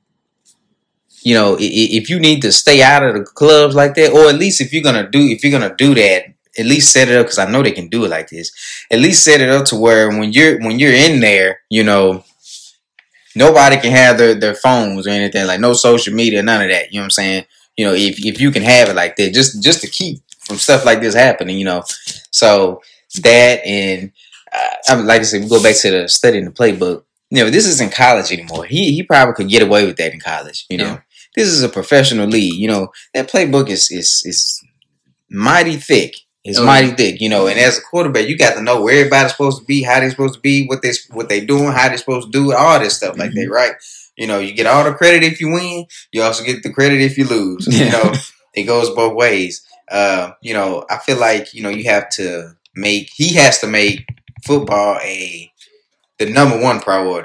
you know, if, if you need to stay out of the clubs like that, or at least if you're going to do, if you're going to do that, at least set it up, because I know they can do it like this, at least set it up to where when you're, when you're in there, you know, nobody can have their, their phones or anything, like no social media, none of that, you know what I'm saying? You know, if, if you can have it like that, just, just to keep from stuff like this happening, you know, so... That and uh, I would like to say we go back to the studying the playbook. You know, this isn't college anymore. He he probably could get away with that in college. You know, yeah. This is a professional league. You know, that playbook is is is mighty thick. It's oh, mighty yeah. thick. You know, and as a quarterback, you got to know where everybody's supposed to be, how they're supposed to be, what they what they doing, how they're supposed to do it, all this stuff mm-hmm. like that, right? You know, you get all the credit if you win. You also get the credit if you lose. Yeah. You know, it goes both ways. Uh, you know, I feel like you know you have to. Make he has to make football a the number one priority.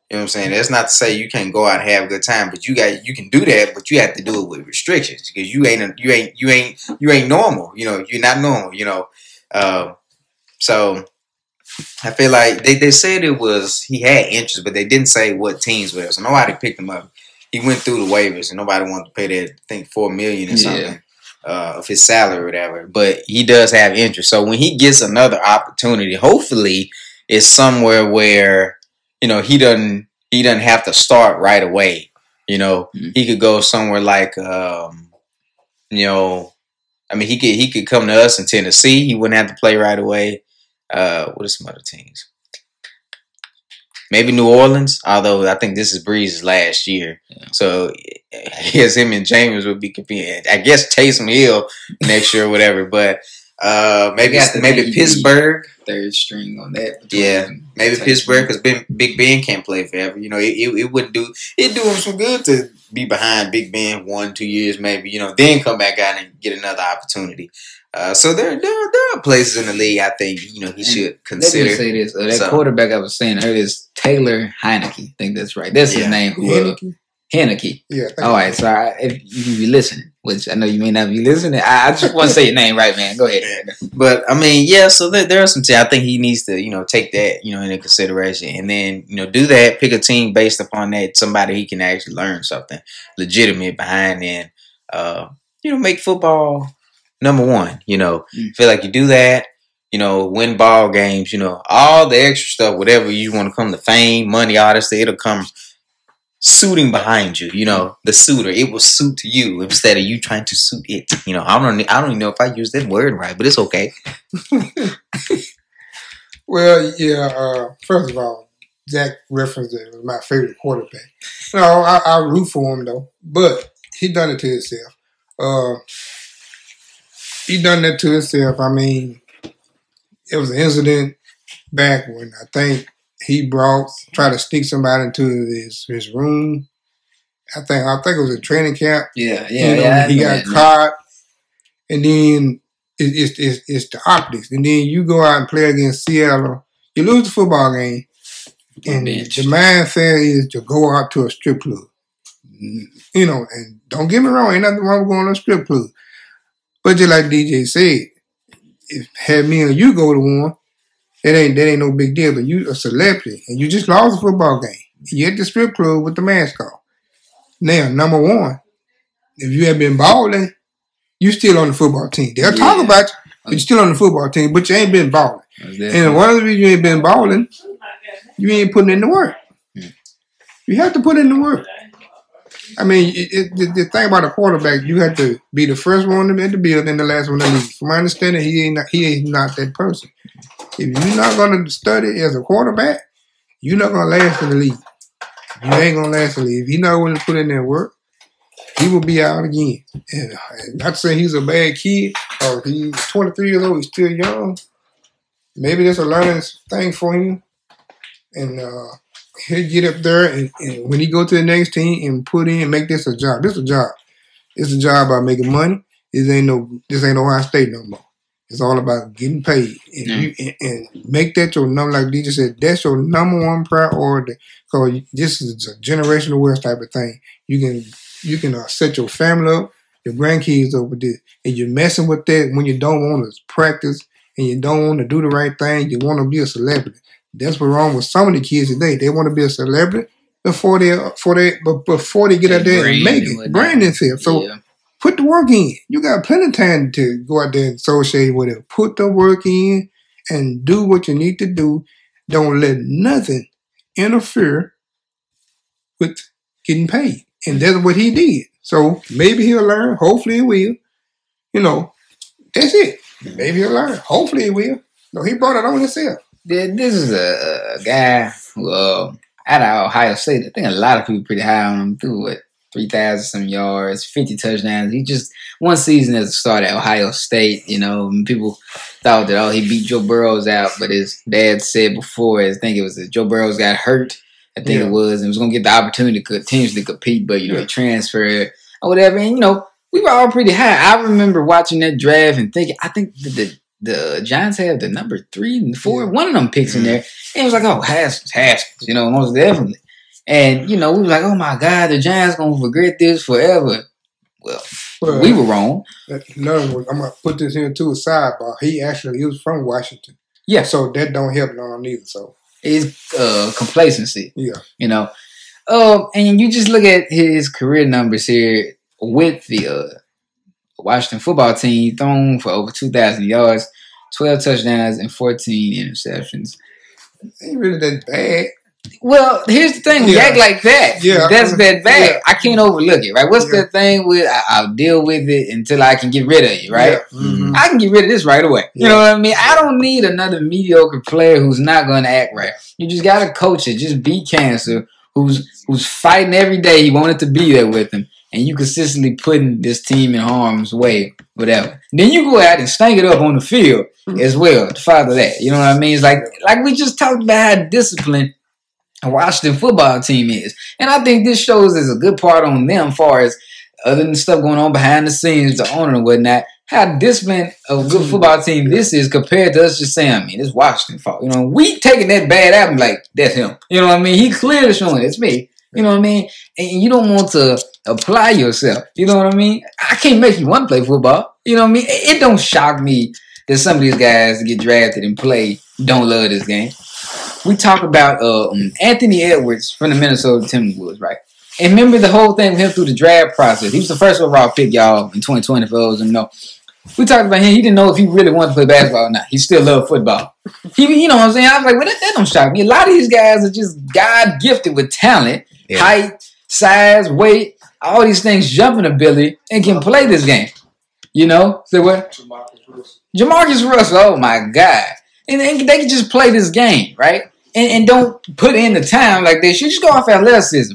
You know what I'm saying? That's not to say you can't go out and have a good time, but you got you can do that, but you have to do it with restrictions because you ain't you ain't you ain't you ain't normal. You know, you're not normal. You know, uh, so I feel like they, they said it was he had interest, but they didn't say what teams were. So nobody picked him up. He went through the waivers, and nobody wanted to pay that. I think four million or something yeah. uh, of his salary or whatever. But he does have interest. So when he gets another opportunity, hopefully it's somewhere where. You know, he doesn't he doesn't have to start right away. You know, mm-hmm. he could go somewhere like um, you know, I mean he could he could come to us in Tennessee. He wouldn't have to play right away. Uh, what are some other teams? Maybe New Orleans, although I think this is Breeze's last year. Yeah. So I guess him and James would be competing. I guess Taysom Hill next year or whatever, but uh, maybe maybe Pittsburgh. Third string on that. Yeah, maybe Pittsburgh because Big Ben can't play forever. You know, it, it, it wouldn't do it do him some good to be behind Big Ben one, two years maybe. You know, then come back out and get another opportunity. Uh, so there, there, there are places in the league I think you know he and should consider. Let me say this: uh, that so, quarterback I was saying earlier is Taylor Heineke. I think that's right. That's yeah. his name. Heineke. Heineke. Yeah. All right. So I, if you be listening, which I know you may not be listening, I, I just want to say your name right, man. Go ahead. But I mean, yeah. So there, there are some. T- I think he needs to, you know, take that, you know, into consideration, and then, you know, do that. Pick a team based upon that. Somebody he can actually learn something legitimate behind, and uh, you know, make football number one. You know, mm. feel like you do that. You know, win ball games. You know, all the extra stuff, whatever you want to come to fame, money, all that stuff, it'll come. Suiting behind you, you know, the suitor. It will suit you instead of you trying to suit it. You know, I don't, I don't even know if I used that word right, but it's okay. Well, yeah. Uh, first of all, Zach referenced it was my favorite quarterback. No, I, I root for him though, but he done it to himself. Uh, he done that to himself. I mean, it was an incident back when I think. He brought tried to sneak somebody into his, his room. I think I think it was a training camp. Yeah, yeah. You know, yeah he got caught, and then it, it's it's it's the optics. And then you go out and play against Seattle. You lose the football game, and bench. The mindset is to go out to a strip club. You know, and don't get me wrong, ain't nothing wrong with going to a strip club. But just like D J said, if had me and you go to one. That ain't that ain't no big deal, but you a celebrity and you just lost a football game. You at the strip club with the mask off. Now, number one, if you have been balling, you still on the football team. They'll yeah. talk about you, but you're still on the football team, but you ain't been balling. And one of the reasons you ain't been balling, you ain't putting in the work. Hmm. You have to put in the work. I mean, it, it, the, the thing about a quarterback, you have to be the first one in the building and the last one to leave. From my understanding, he ain't not, he ain't not that person. If you're not going to study as a quarterback, you're not going to last in the league. You ain't going to last in the league. If he's not willing to put in that work, he will be out again. And, and not to say he's a bad kid, or he's twenty-three years old, he's still young. Maybe that's a learning thing for him. And uh, he'll get up there, and, and when he go to the next team and put in, make this a job. This is a job. It's a job about making money. This ain't no, this ain't Ohio State no more. It's all about getting paid, and, mm. you, and, and make that your number. Like D J said, that's your number one priority. Because this is a generational wealth type of thing. You can you can uh, set your family up, your grandkids up with this, and you're messing with that when you don't want to practice and you don't want to do the right thing. You want to be a celebrity. That's what's wrong with some of the kids today. They want to be a celebrity before they before they but before they get out there and make it, brand themselves. So. Yeah. Put the work in. You got plenty of time to go out there and associate with it. Put the work in and do what you need to do. Don't let nothing interfere with getting paid. And that's what he did. So maybe he'll learn. Hopefully he will. You know, that's it. Maybe he'll learn. Hopefully he will. No, he brought it on himself. This is a, a guy who, uh, out of Ohio State. I think a lot of people pretty high on him through it. three thousand some yards, fifty touchdowns. He just, one season as a start at Ohio State, you know, and people thought that, oh, he beat Joe Burrows out, but his dad said before, I think it was that Joe Burrows got hurt, I think yeah. it was, and was going to get the opportunity to continuously compete, but, you know, yeah. he transferred or whatever. And, you know, we were all pretty high. I remember watching that draft and thinking, I think the, the, the Giants have the number three and four, yeah. one of them picks mm-hmm. in there. And it was like, oh, Haskins, Haskins, you know, most definitely. And, you know, we were like, oh my God, the Giants going to regret this forever. Well, Well, we were wrong. Another one, I'm gonna put this here to a sidebar. He actually he was from Washington. Yeah. So that don't help none either. So It's uh, complacency, yeah. you know. Um, and you just look at his career numbers here with the uh, Washington football team, thrown for over two thousand yards, twelve touchdowns, and fourteen interceptions. Ain't really that bad. Well, here's the thing. We Yeah. act like that. Yeah. That's that bad. Yeah. I can't overlook it, right? What's Yeah. that thing with I, I'll deal with it until I can get rid of you, right? Yeah. Mhm. I can get rid of this right away. You Yeah. know what I mean? I don't need another mediocre player who's not going to act right. You just got to coach it. Just beat cancer, who's who's fighting every day. He wanted to be there with him. And you consistently putting this team in harm's way, whatever. Then you go out and stank it up on the field as well to father that. You know what I mean? It's like like we just talked about how disciplined a Washington football team is. And I think this shows there's a good part on them as far as other than stuff going on behind the scenes, the owner and whatnot, how disciplined a good football team this is compared to us just saying, I mean, it's Washington fault. You know, we taking that bad out and like, that's him. You know what I mean? He clearly showing it's me. You know what I mean? And you don't want to apply yourself. You know what I mean? I can't make you want to play football. You know what I mean? It, it don't shock me that some of these guys that get drafted and play don't love this game. We talk about uh, um, Anthony Edwards from the Minnesota Timberwolves, right? And remember the whole thing with him through the draft process. He was the first overall pick, y'all, in twenty twenty for those who know. We talked about him. He didn't know if he really wanted to play basketball or not. He still loved football. He, you know what I'm saying? I was like, well, that, that don't shock me. A lot of these guys are just God gifted with talent, Yeah. height, size, weight, all these things, jumping ability, and can play this game. You know? Say what? Jamarcus Russell, oh my God. And they, they can just play this game, right? And, and don't put in the time like they should. Just go off athleticism.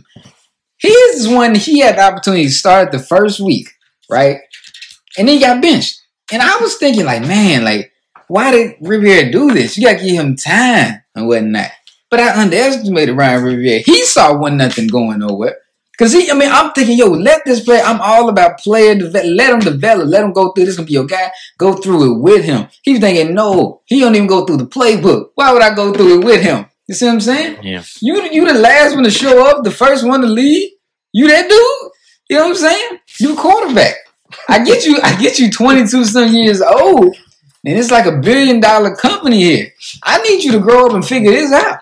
His one, he had the opportunity to start the first week, right? And then he got benched. And I was thinking, like, man, like, why did Riviere do this? You got to give him time and whatnot. But I underestimated Ryan Riviere. He saw one nothing going nowhere. Because he, I mean, I'm thinking, yo, let this play. I'm all about player develop. Let him develop. Let him go through. This is going to be your guy. Go through it with him. He's thinking, no, he don't even go through the playbook. Why would I go through it with him? You see what I'm saying? Yeah. You, you the last one to show up, the first one to leave. You that dude? You know what I'm saying? You quarterback. I get you. I get you. twenty-two some years old, and it's like a billion dollar company here. I need you to grow up and figure this out.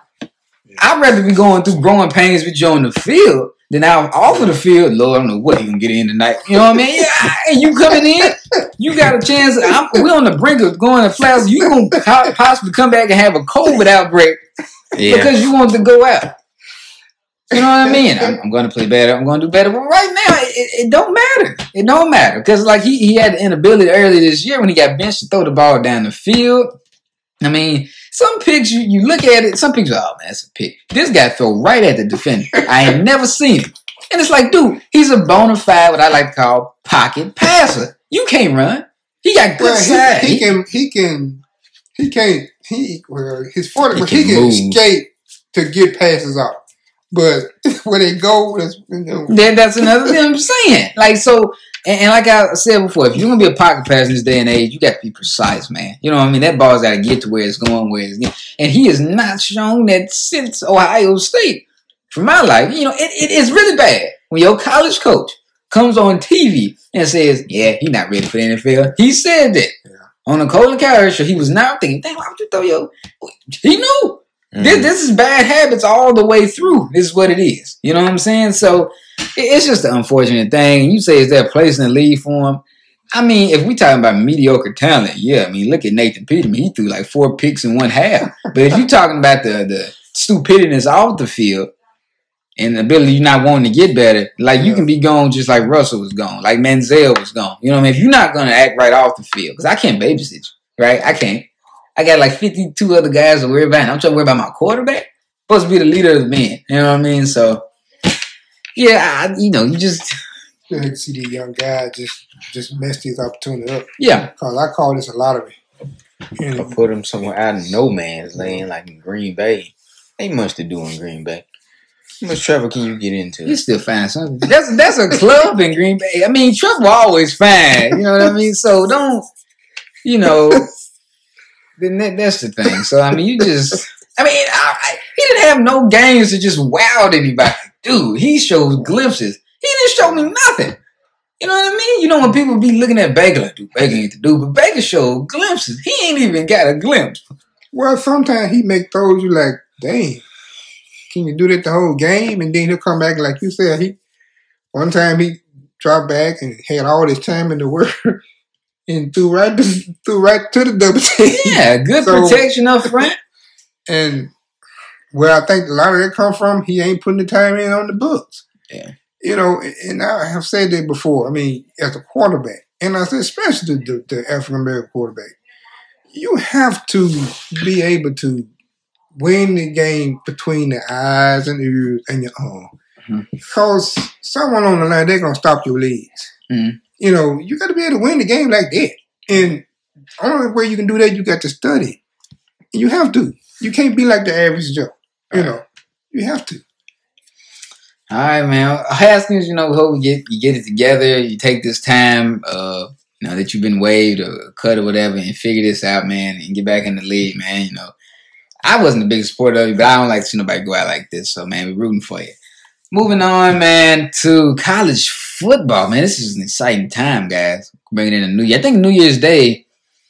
I'd rather be going through growing pains with you on the field than out off of the field. Lord, I don't know what you can get in tonight. You know what I mean? Yeah, and you coming in, you got a chance. I'm, we're on the brink of going to playoffs. You gonna possibly come back and have a COVID outbreak Yeah. because you want to go out. You know what I mean? I'm, I'm going to play better. I'm going to do better. But right now, it, it don't matter. It don't matter. Because like he, he had the inability earlier this year when he got benched to throw the ball down the field. I mean, some picks, you, you look at it, some picks, oh, man, that's a pick. This guy throw right at the defender. I ain't never seen it. And it's like, dude, he's a bona fide, what I like to call pocket passer. You can't run. He got good Well, side. he, he can, he can, he can't, he, well, his forty, He but he can can move. escape to get passes out. But where they go, that's, you know, Then that's another thing I'm saying. Like, so, and, and like I said before, if you're going to be a pocket passer in this day and age, you got to be precise, man. You know what I mean? That ball's got to get to where it's going, where it's going. And he has not shown that since Ohio State. For my life, you know, it, it is really bad when your college coach comes on T V and says, yeah, he's not ready for the N F L. He said that Yeah. on the Colin Cowherd show. He was not thinking, dang, why would you throw your... He knew. Mhm. This, this is bad habits all the way through. This is what it is. You know what I'm saying? So it, it's just an unfortunate thing. And you say, is there a place in the league for him? I mean, if we talking about mediocre talent, yeah. I mean, look at Nathan Peterman. He threw like four picks in one half. But if you're talking about the, the stupidity off the field and the ability you not wanting to get better, like you Yeah. can be gone just like Russell was gone, like Manziel was gone. You know what I mean? If you're not going to act right off the field, because I can't babysit you, right? I can't. I got like fifty-two other guys to worry about. And I'm trying to worry about my quarterback. Supposed to be the leader of the men. You know what I mean? So, yeah, I, you know, you just, you hate to see these young guys just, just mess these opportunity up. yeah. Because I call this a lottery. Or And put him somewhere out of no man's land, like in Green Bay. Ain't much to do in Green Bay. How much travel can you get into? You still find something. That's that's a club in Green Bay. I mean, trouble always find. You know what I mean? So don't, you know, then that, that's the thing. So I mean, you just, I mean, I, I, he didn't have no games that just wowed anybody. Dude, he showed glimpses. He didn't show me nothing. You know what I mean? You know when people be looking at Baker like, dude, Baker ain't the dude, but Baker showed glimpses. He ain't even got a glimpse. Well, sometimes he make throws you like, dang, can you do that the whole game? And then he'll come back like you said. He one time he dropped back and had all this time in the world and threw right to, threw right to the double team. Yeah, good so, protection up front. And where I think a lot of that come from, he ain't putting the time in on the books. Yeah. You know, and I have said that before. I mean, as a quarterback, and I said especially the, the African American quarterback, you have to be able to win the game between the eyes and the ears and your arm. Mm-hmm. Because someone on the line, they're going to stop your legs. Mm-hmm. You know, you got to be able to win the game like that. And the only way you can do that, you got to study. You have to. You can't be like the average Joe. You know, you have to. All right, man. Haskins, you know, hope we get you get it together. You take this time, uh, you know, that you've been waived or cut or whatever, and figure this out, man, and get back in the league, man. You know, I wasn't the biggest supporter of you, but I don't like to see nobody go out like this. So, man, we're rooting for you. Moving on, man, to college football, man. This is an exciting time, guys. Bringing in a New Year. I think New Year's Day.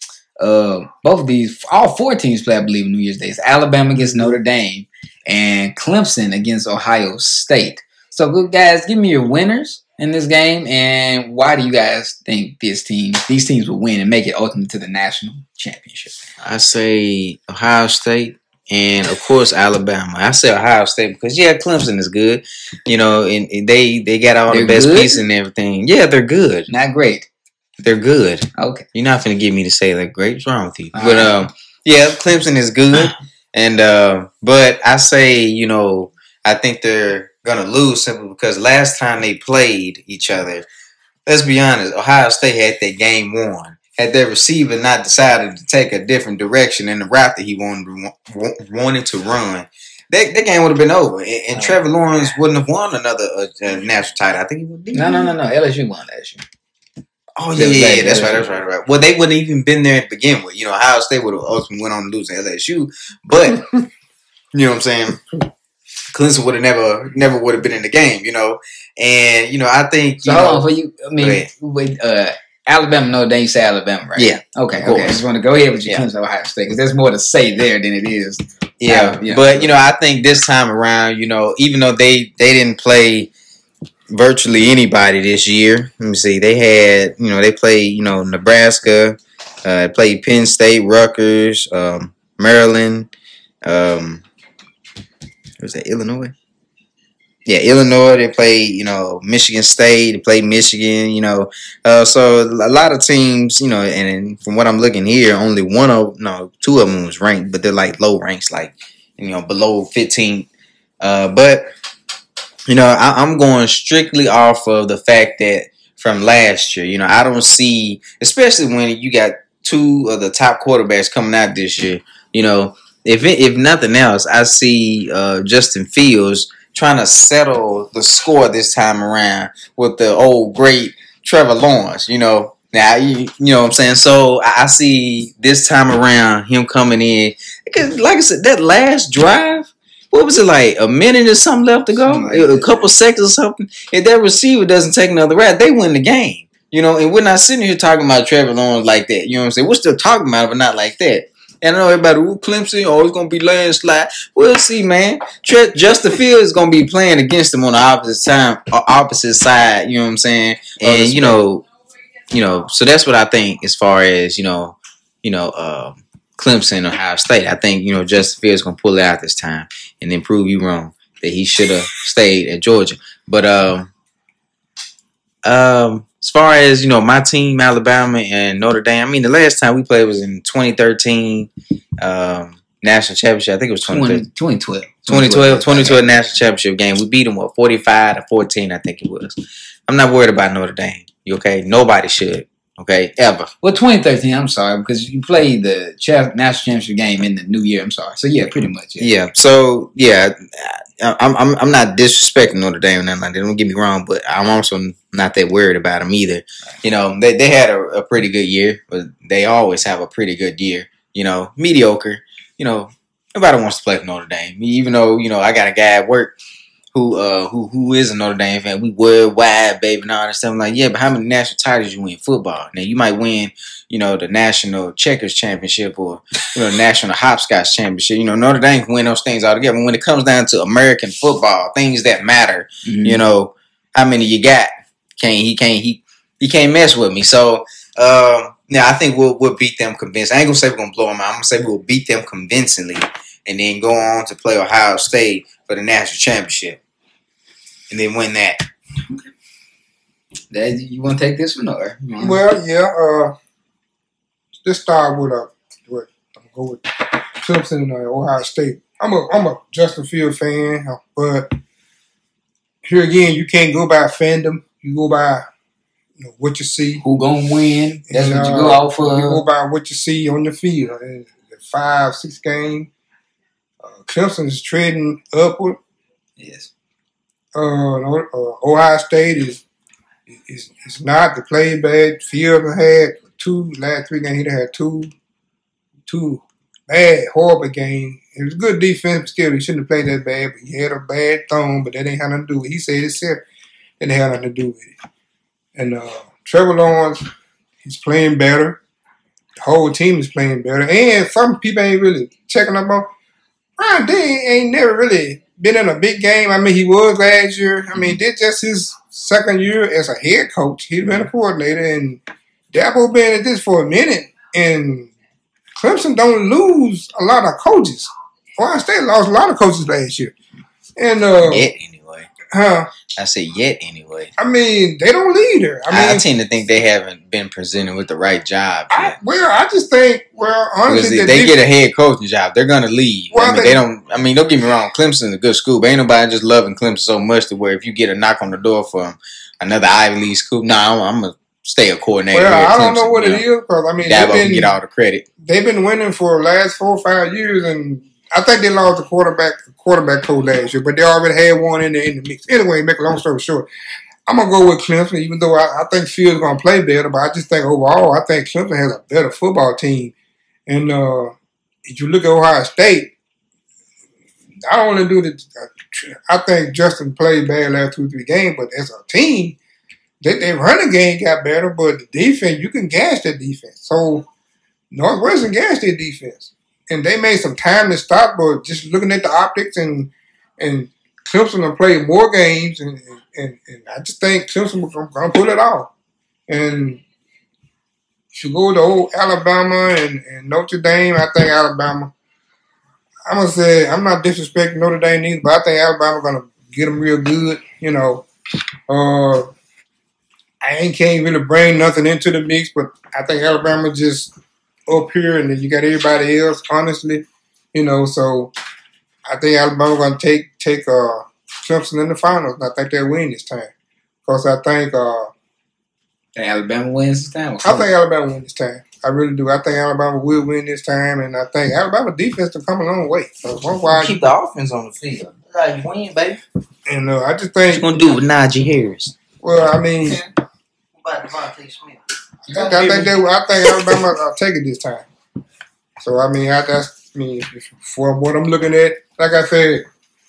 Uh, both of these, all four teams play, I believe, New Year's Day. It's Alabama against Notre Dame and Clemson against Ohio State. So, good guys, give me your winners in this game, and why do you guys think this team, these teams will win and make it ultimately to the national championship? I say Ohio State and, of course, Alabama. I say Ohio State because, yeah, Clemson is good. You know, and, and they, they got all they're the best pieces and everything. Yeah, they're good. Not great. They're good. Okay. You're not going to get me to say they're great. What's wrong with you? All but, right. um, yeah, Clemson is good. and uh, But I say, you know, I think they're going to lose simply because last time they played each other, let's be honest, Ohio State had that game won. Had their receiver not decided to take a different direction in the route that he wanted, wanted to run, that, that game would have been over. And, and Trevor Lawrence wouldn't have won another uh, uh, national title. I think he would be. No, no, no, no. L S U won last year. Oh, yeah, yeah, yeah, that's right, that's right, right. Well, they wouldn't even been there to begin with. You know, Ohio State would have ultimately went on to lose to L S U. But, you know what I'm saying? Clemson would have never, never would have been in the game, you know? And, you know, I think... So, hold on, for you, I mean, with uh, Alabama, Notre Dame, you say Alabama, right? Yeah. Okay, okay. I just want to go ahead with your yeah. Clemson, Ohio State, because there's more to say there than it is. Yeah, uh, you know, but, you know, I think this time around, you know, even though they, they didn't play... virtually anybody this year. Let me see. They had, you know, they played, you know, Nebraska, uh, played Penn State, Rutgers, um, Maryland, um, was that Illinois? Yeah, Illinois. They played, you know, Michigan State. They played Michigan, you know. Uh, so a lot of teams, you know, and from what I'm looking here, only one of, no, two of them was ranked, but they're like low ranks, like, you know, below fifteen. Uh, but You know, I, I'm going strictly off of the fact that from last year, you know, I don't see, especially when you got two of the top quarterbacks coming out this year, you know, if it, if nothing else, I see uh, Justin Fields trying to settle the score this time around with the old great Trevor Lawrence, you know. Now, you, you know what I'm saying? So I, I see this time around him coming in. Because, like I said, that last drive, what was it like? A minute or something left to go? Like a couple seconds or something? If that receiver doesn't take another route, they win the game. You know, and we're not sitting here talking about Trevor Lawrence like that. You know what I'm saying? We're still talking about it, but not like that. And I know everybody, ooh, Clemson, oh, it's going to be landslide. We'll see, man. Tre- Justin Fields is going to be playing against them on the opposite time, opposite side. You know what I'm saying? And, you know, you know, so that's what I think as far as, you know, you know, uh, Clemson, Ohio State. I think, you know, Justin Fields going to pull it out this time and then prove you wrong that he should have stayed at Georgia. But um, um, as far as, you know, my team, Alabama and Notre Dame, I mean, the last time we played was in twenty thirteen um, national championship. I think it was twenty twelve. twenty twelve, twenty twelve national championship game. We beat them, what, forty-five to fourteen, I think it was. I'm not worried about Notre Dame. You okay? Nobody should. Okay, ever. Well, twenty thirteen, I'm sorry, because you played the cha- national championship game in the new year. I'm sorry. So, yeah, pretty much. Yeah. yeah so, yeah, I'm, I'm I'm not disrespecting Notre Dame or nothing like that. Don't get me wrong, but I'm also not that worried about them either. You know, they, they had a, a pretty good year, but they always have a pretty good year. You know, mediocre. You know, nobody wants to play for Notre Dame. Even though, you know, I got a guy at work who uh who who is a Notre Dame fan. We worldwide, baby, and all that stuff. I'm like, yeah, but how many national titles you win in football? Now you might win, you know, the national checkers championship or you know, the national hopscotch championship. You know, Notre Dame can win those things all together. But when it comes down to American football, things that matter, mm-hmm. you know, how many you got? Can't he can't he he can't mess with me. So um now I think we'll we'll beat them convincingly. I ain't gonna say we're gonna blow them out. I'm gonna say we'll beat them convincingly and then go on to play Ohio State for the national championship, and then win that. That you want to take this one or? Mm-hmm. Well, yeah. Uh, let's start with a. What I'm gonna go with Clemson and uh, Ohio State. I'm a I'm a Justin Field fan, but here again, you can't go by fandom. You go by you know, what you see. Who gonna win? That's and, what you uh, go off for. You go by what you see on the field. And the five, six game. Uh, Clemson is trading upward. Yes. Uh, uh, Ohio State is is is not the play bad. Field had two last three games. He had two two bad, horrible games. It was a good defense, but still he shouldn't have played that bad. But he had a bad throw, but that ain't had nothing to do with it. He said himself that didn't have nothing to do with it. And uh, Trevor Lawrence, he's playing better. The whole team is playing better, and some people ain't really checking up on. Brian Day ain't never really been in a big game. I mean, he was last year. I mean, this just his second year as a head coach. He's been a coordinator, and Dabo been at this for a minute. And Clemson don't lose a lot of coaches. Ohio State lost a lot of coaches last year. And uh, yet anyway, huh? I say yet anyway. I mean, they don't lead her. I mean, I tend to think they haven't been presented with the right job. I, well, I just think, well, honestly, because they, they get a head coaching job, they're gonna leave. Well, I mean, they, they don't. I mean, don't get me wrong. Clemson's a good school, but ain't nobody just loving Clemson so much to where if you get a knock on the door from another Ivy League school, no, nah, I'm, I'm gonna stay a coordinator. Well, here at I don't Clemson, know what you it is because I mean, Dabo can get all the credit. They've been winning for the last four or five years, and I think they lost the quarterback quarterback coach last year, but they already had one in the in the mix. Anyway, make a long story short, I'm gonna go with Clemson, even though I, I think Field's gonna play better, but I just think overall, I think Clemson has a better football team. And uh, if you look at Ohio State, not only do the, I think Justin played bad last two or three games, but as a team, they, their running game got better, but the defense, you can gas that defense. So Northwestern gassed their defense. And they made some time to stop, but just looking at the optics and and Clemson will play more games, and, and, and I just think Clemson will going to pull it off. And if you go to old Alabama and, and Notre Dame, I think Alabama, I'm going to say, I'm not disrespecting Notre Dame either, but I think Alabama going to get them real good. You know, uh, I ain't can't really bring nothing into the mix, but I think Alabama just up here, and then you got everybody else, honestly, you know, so I think Alabama going to take take uh, Clemson in the finals, and I think they'll win this time. Because I think... Uh, think Alabama wins this time? I think Alabama wins this time. I really do. I think Alabama will win this time, and I think Alabama defense will come a long way. So why keep the offense on the field. Like, you win, baby. And uh, I just think... What you going to do with Najee Harris? Well, I mean... Yeah. What about Devontae Smith? I think, I think, they, I think Alabama will take it this time. So, I mean, I, that's, I mean, for what I'm looking at, like I said,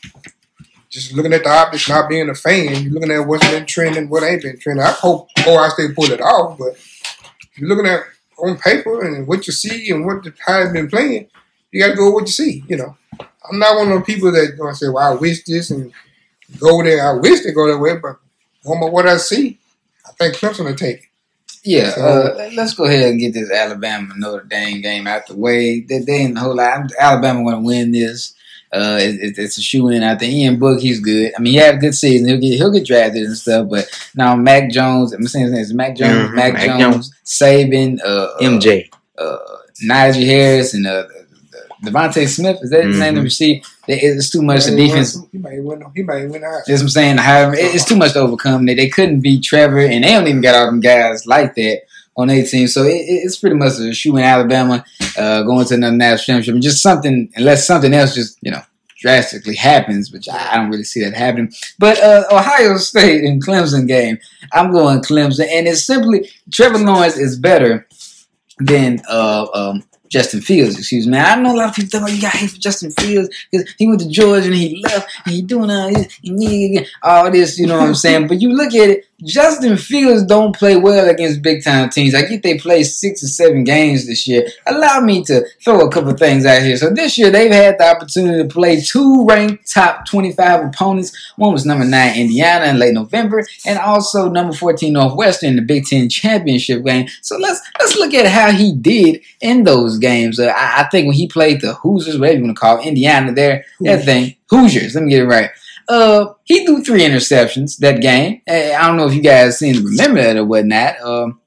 just looking at the optics, not being a fan, you're looking at what's been trending, what ain't been trending. I hope Ohio State pull it off, but if you're looking at on paper and what you see and what the, how it's been playing, you got to go with what you see, you know. I'm not one of those people that going to say, well, I wish this and go there. I wish they go that way, but from what I see, I think Clemson will take it. Yeah, So- uh, let's go ahead and get this Alabama Notre Dame game out the way. They, they ain't the whole lot. Alabama going to win this. Uh, it, it, it's a shoe in. I think Ian Book, he's good. I mean, he had a good season. He'll get he'll get drafted and stuff. But now Mac Jones, I'm saying his name is Mac Jones, Mhm, Mac, Mac Jones, Jones. Saban, uh, M J. uh, Najee Harris, and uh, Devontae Smith. Is that his name to Mhm. receive? It's too much. The He might defense. win- He might win. He might win out. That's what I'm saying. However, it- it's too much to overcome. They they couldn't beat Trevor, and they don't even got all them guys like that on their team. So it, it's pretty much a shoe in Alabama uh, going to another national championship. And just something, unless something else just, you know, drastically happens, which I, I don't really see that happening. But uh, Ohio State and Clemson game, I'm going Clemson. And it's simply, Trevor Lawrence is better than uh, um, Justin Fields, excuse me. I know a lot of people think, oh, you got hate for Justin Fields because he went to Georgia and he left and he doing all this, all this, you know what I'm saying? But you look at it, Justin Fields don't play well against big time teams. I get they played six or seven games this year. Allow me to throw a couple things out here. So this year they've had the opportunity to play two ranked top twenty-five opponents. One was number nine Indiana in late November, and also number fourteen Northwestern in the Big Ten championship game. So let's let's look at how he did in those games. Uh, I, I think when he played the Hoosiers, whatever you want to call it, Indiana, there that thing Hoosiers. Let me get it right. Uh, he threw three interceptions that game. I don't know if you guys seem to remember that or whatnot. Um,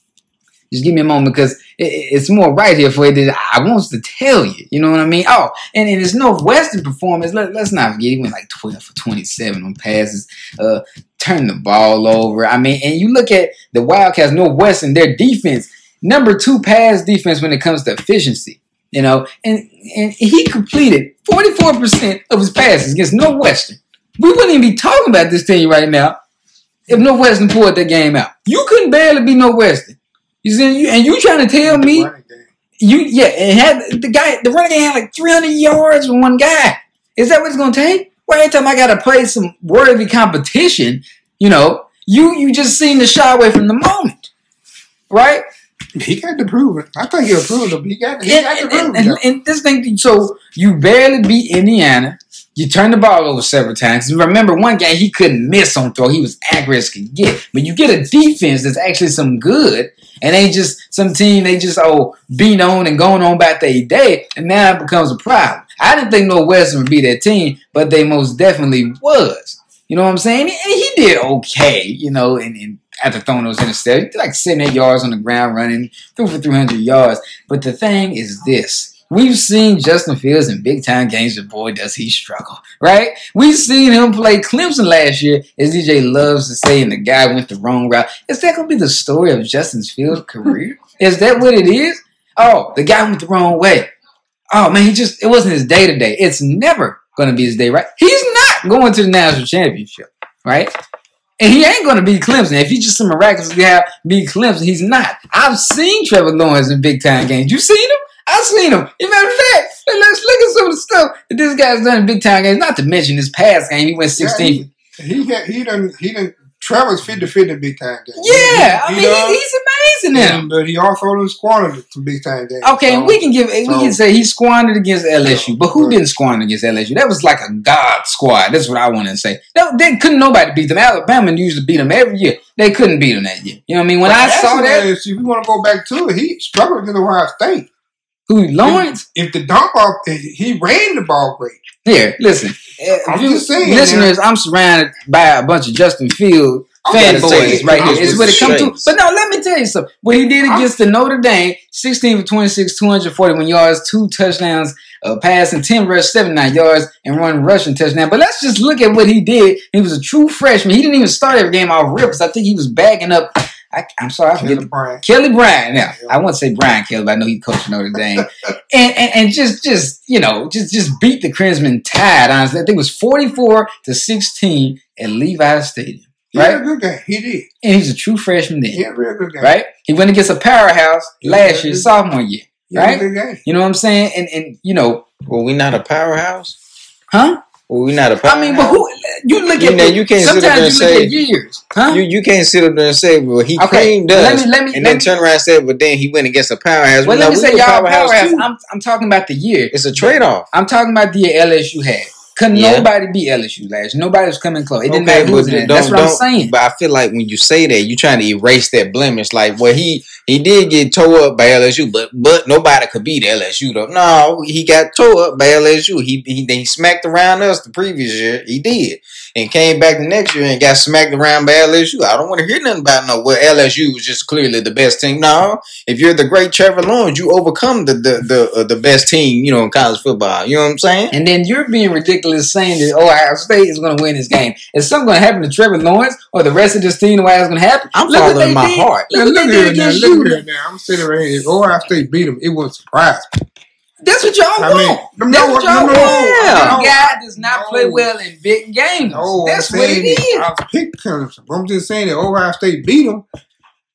just give me a moment because it, it's more right here for you that I want to tell you. You know what I mean? Oh, and in his Northwestern performance, let, let's not forget he went like twelve for twenty-seven on passes. Uh, turned the ball over. I mean, and you look at the Wildcats, Northwestern, their defense, number two pass defense when it comes to efficiency. You know, and and he completed forty-four percent of his passes against Northwestern. We wouldn't even be talking about this team right now if Northwestern pulled that game out. You couldn't barely beat Northwestern. You see, and you trying to tell me you yeah, and had the guy the running game had like three hundred yards with one guy. Is that what it's gonna take? Well, every time I gotta play some worthy competition, you know, you you just seem to shy away from the moment, right? He got to prove it. I think he'll prove it. He got, he and, got to and, prove and, it. and, and this thing, so you barely beat Indiana. You turned the ball over several times. Remember, one guy he couldn't miss on throw. He was accurate as could get. But you get a defense that's actually some good, and ain't just some team they just oh beat on and going on about their day, and now it becomes a problem. I didn't think Northwestern would be that team, but they most definitely was. You know what I'm saying? And he did okay, you know, and, and after throwing those interceptions, he did like seven, eight yards on the ground running, threw for three hundred yards. But the thing is this. We've seen Justin Fields in big-time games, but boy, does he struggle, right? We've seen him play Clemson last year, as D J loves to say, and the guy went the wrong route. Is that going to be the story of Justin Fields' career? Is that what it is? Oh, the guy went the wrong way. Oh, man, he just, it wasn't his day-to-day. It's never going to be his day, right? He's not going to the national championship, right? And he ain't going to beat Clemson. If he just some miraculous guy beat Clemson, he's not. I've seen Trevor Lawrence in big-time games. You seen him? I've seen him. As a matter of fact, let's look at some of the stuff that this guy's done in big time games. Not to mention his past game, he went sixteen. Yeah, he, he got he done he done Trevor's fit to fit in big time games. Yeah, he, I he mean done, he, he's amazing now. But he also done squandered some big time games. Okay, so, and we can give we so, can say he squandered against L S U, but who didn't squander against L S U? That was like a god squad. That's what I want to say. That, they couldn't nobody beat them. Alabama used to beat them every year. They couldn't beat them that year. You know what I mean? When I saw that, if we want to go back to it, he struggled against Ohio State. Who, Lawrence? If, if the dump off, he ran the ball great. Here, listen. I'm you, just saying, listeners, man. I'm surrounded by a bunch of Justin Fields fanboys right here. It's what it comes to. But no, let me tell you something. What he did against the Notre Dame, sixteen for twenty-six, two hundred forty-one yards, two touchdowns, uh, passing, ten rush, seventy-nine yards, and one rushing touchdown. But let's just look at what he did. He was a true freshman. He didn't even start every game off rips. I think he was backing up. I, I'm sorry, I forget. Kelly Bryant. Kelly Bryant. Now, I wouldn't say Brian Kelly, but I know he coached Notre Dame. and, and and just just you know just just beat the Crimson Tide. Honestly, I think it was forty-four to sixteen at Levi Stadium. He right? had a good game. He did. And he's a true freshman then. He had a real good game. Right? He went against a powerhouse He last had year, a- sophomore year. He had Right? a good game. You know what I'm saying? And and you know, Well, we not a powerhouse. huh? Well, we not a powerhouse. I mean, but who you look You at? know, the- you can't sit up there sometimes and you look say- at years, huh? You you can't sit up there and say, well, he Okay, creamed let us, me- let me- and let then me- turn around and say, but then he went against a powerhouse. well, No, let me we say a y'all powerhouse. too. I'm I'm talking about the year. It's a trade off. I'm talking about the year L S U had. Couldn't Yeah. nobody beat L S U last year. Nobody was coming close. It didn't Okay, matter who was in but it. don't- That's what I'm don't- saying. But I feel like when you say that, you're trying to erase that blemish. Like, well, he he did get tore up by L S U, but but nobody could beat L S U though. No, he got tore up by L S U. He he, he smacked around us the previous year. He did, and came back the next year and got smacked around by L S U. I don't want to hear nothing about no. Well, L S U was just clearly the best team. No, if you're the great Trevor Lawrence, you overcome the the the, uh, the best team, you know, in college football. You know what I'm saying? And then you're being ridiculous saying that Ohio State is going to win this game. Is something going to happen to Trevor Lawrence or the rest of this team? Why it's going to happen? I'm Look what following they my did. heart. Now, Look look what they here did now. against Look you. here now. I'm sitting right here. If Ohio State beat him, it wouldn't surprise me. That's what y'all I mean, want. no, That's what no, y'all no, want. no, The guy does not no. play well in big games. No, That's I'm what saying it is. I picked Clemson. I'm just saying that Ohio State beat him.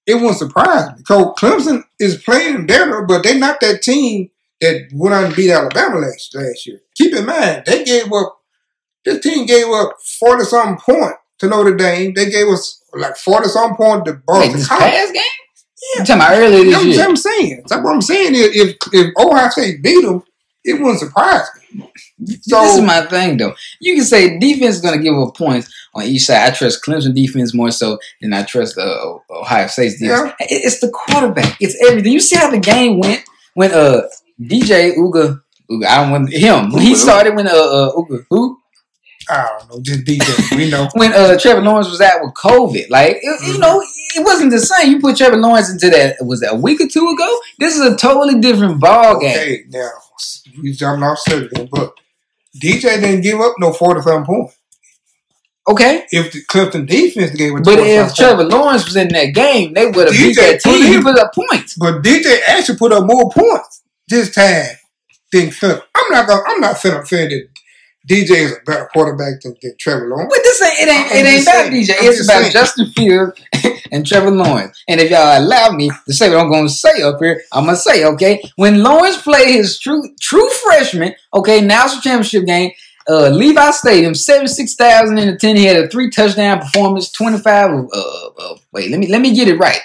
it won't surprise me. Because Clemson is playing better, but they're not that team that went on to beat Alabama last, last year. Keep in mind, they gave up, this team gave up forty-something points to Notre Dame. They gave us like forty-something points to Boston Wait, this College. past game? Yeah. You talking about earlier this That's year? what I'm saying. That's what I'm saying. If, if Ohio State beat them, it wouldn't surprise me. So, this is my thing, though. You can say defense is going to give up points on each side. I trust Clemson defense more so than I trust uh, Ohio State's defense. Yeah. It- It's the quarterback. It's everything. You see how the game went when uh D J Uga, Uga I don't want him. When he started when uh, uh Uga who I don't know, just D J. We know. when uh Trevor Lawrence was out with COVID. Like it, Mm-hmm. you know, it wasn't the same. You put Trevor Lawrence into that was that a week or two ago. This is a totally different ball game. Okay, now, we jumping off subject, but D J didn't give up no forty-something points. Okay. If the Clifton defense gave it But forty-something if points. Trevor Lawrence was in that game, they would have D J beat that put team. He in- put up points. But D J actually put up more points this time than Clifton. I'm not gonna, I'm not saying that D J is a better quarterback than, than Trevor Lawrence. But this ain't it ain't I'm it ain't just about saying. D J. I'm It's just about saying. Justin Fields and Trevor Lawrence. And if y'all allow me to say what I'm gonna say up here, I'm gonna say, okay, when Lawrence played his true true freshman, okay, national championship game, uh, Levi Stadium, seventy-six thousand in attendance. He had a three touchdown performance, twenty-five of uh, uh wait, let me let me get it right.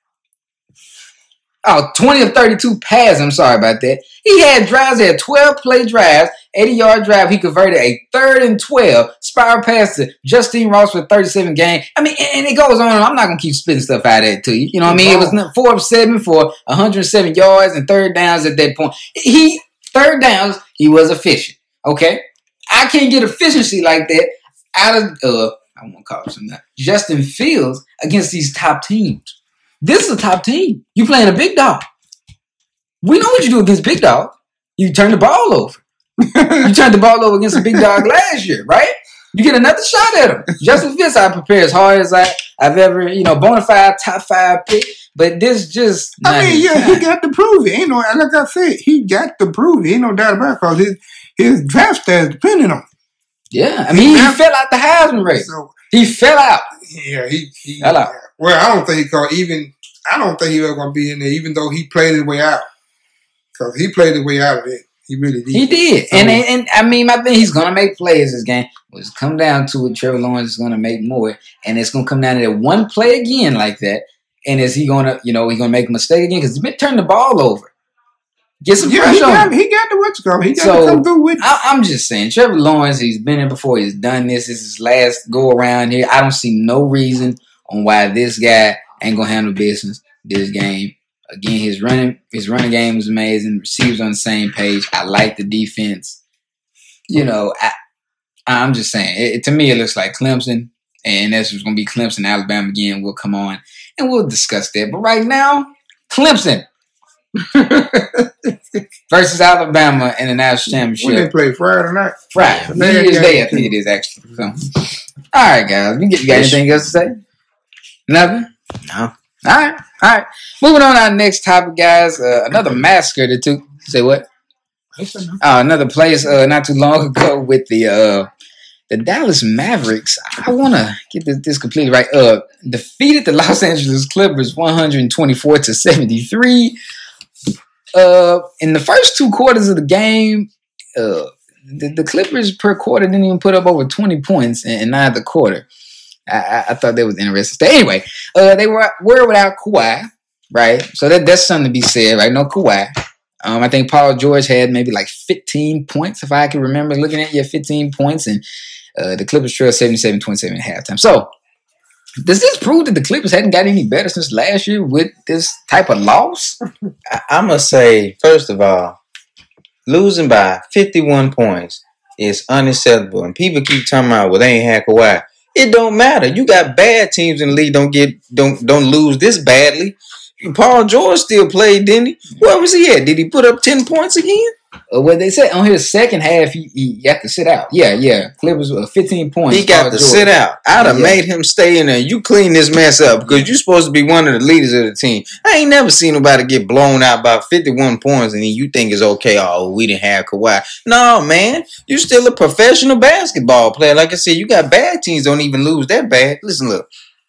Oh, twenty of thirty-two passes. I'm sorry about that. He had drives, he had twelve play drives, eighty-yard drive. He converted a third and twelve spiral pass to Justine Ross for thirty-seven game. I mean, and it goes on. I'm not going to keep spitting stuff out of it to you. You know what I mean? It was four of seven for one hundred seven yards and third downs at that point. He, third downs, he was efficient. Okay? I can't get efficiency like that out of, uh, I won't call it something, Justin Fields against these top teams. This is a top team. You playing a big dog. We know what you do against big dog. You turn the ball over. You turned the ball over against a big dog last year, right? You get another shot at him. Justin Fields, I prepare as hard as I, I've ever, you know, bona fide top five pick. But this just, I not mean, his yeah, time. he got to prove it. Ain't no, like I said, he got to prove it. Ain't no doubt about it because his, his draft stats depending on it. Yeah, I mean, he, he fell out the Heisman race. So, he fell out. yeah, he, he Fell out. Well, I don't think he called even. I don't think he was going to be in there, even though he played his way out. Because he played his way out of it. He really did. He did. So, and, and and I mean, my thing, he's going to make plays this game. It's come down to it. Trevor Lawrence is going to make more. And it's going to come down to that one play again like that. And is he going to, you know, he's going to make a mistake again? Because he's been turning the ball over. Get some yeah, he pressure on got, him. he got the what's called. He got So, to come through with it. I, I'm just saying, Trevor Lawrence, he's been in before. He's done this. This is his last go around here. I don't see no reason on why this guy ain't going to handle business this game. Again, his running his running game was amazing. Receivers on the same page. I like the defense. You know, I, I'm just saying. It, to me, it looks like Clemson, and that's going to be Clemson, Alabama again. We'll come on and we'll discuss that. But right now, Clemson versus Alabama in the national championship. When they play Friday night. Friday, New Man, Year's yeah, Day, I yeah. think it is actually. So, all right, guys, you, get, you got anything else to say? Nothing. No. All right, all right. Moving on to our next topic, guys. Uh, another massacre or two. Say what? Uh, another place uh, not too long ago with the uh, the Dallas Mavericks. I want to get this, this completely right. Uh, defeated the Los Angeles Clippers one twenty-four to seventy-three. Uh, in the first two quarters of the game, uh, the, the Clippers per quarter didn't even put up over twenty points in, in either quarter. I, I, I thought that was interesting. Anyway, uh, they were were without Kawhi, right? So that that's something to be said, right? No Kawhi. Um, I think Paul George had maybe like fifteen points, if I can remember looking at you, fifteen points, and uh, the Clippers trailed seventy-seven twenty-seven at halftime. So, does this prove that the Clippers hadn't got any better since last year with this type of loss? I, I'm going to say, first of all, losing by fifty-one points is unacceptable. And people keep talking about, well, they ain't had Kawhi. It don't matter. You got bad teams in the league. Don't get don't don't lose this badly. Paul George still played, didn't he? Where was he at? Did he put up ten points again? Uh, what they said on his second half, he, he got to sit out. Yeah, yeah. Clippers were fifteen points. He got Paul to George. sit out. I'd have Yeah. made him stay in there. You clean this mess up because you're supposed to be one of the leaders of the team. I ain't never seen nobody get blown out by fifty-one points and then you think it's okay. Oh, we didn't have Kawhi. No, man. You still a professional basketball player. Like I said, you got bad teams don't even lose that bad. Listen, look.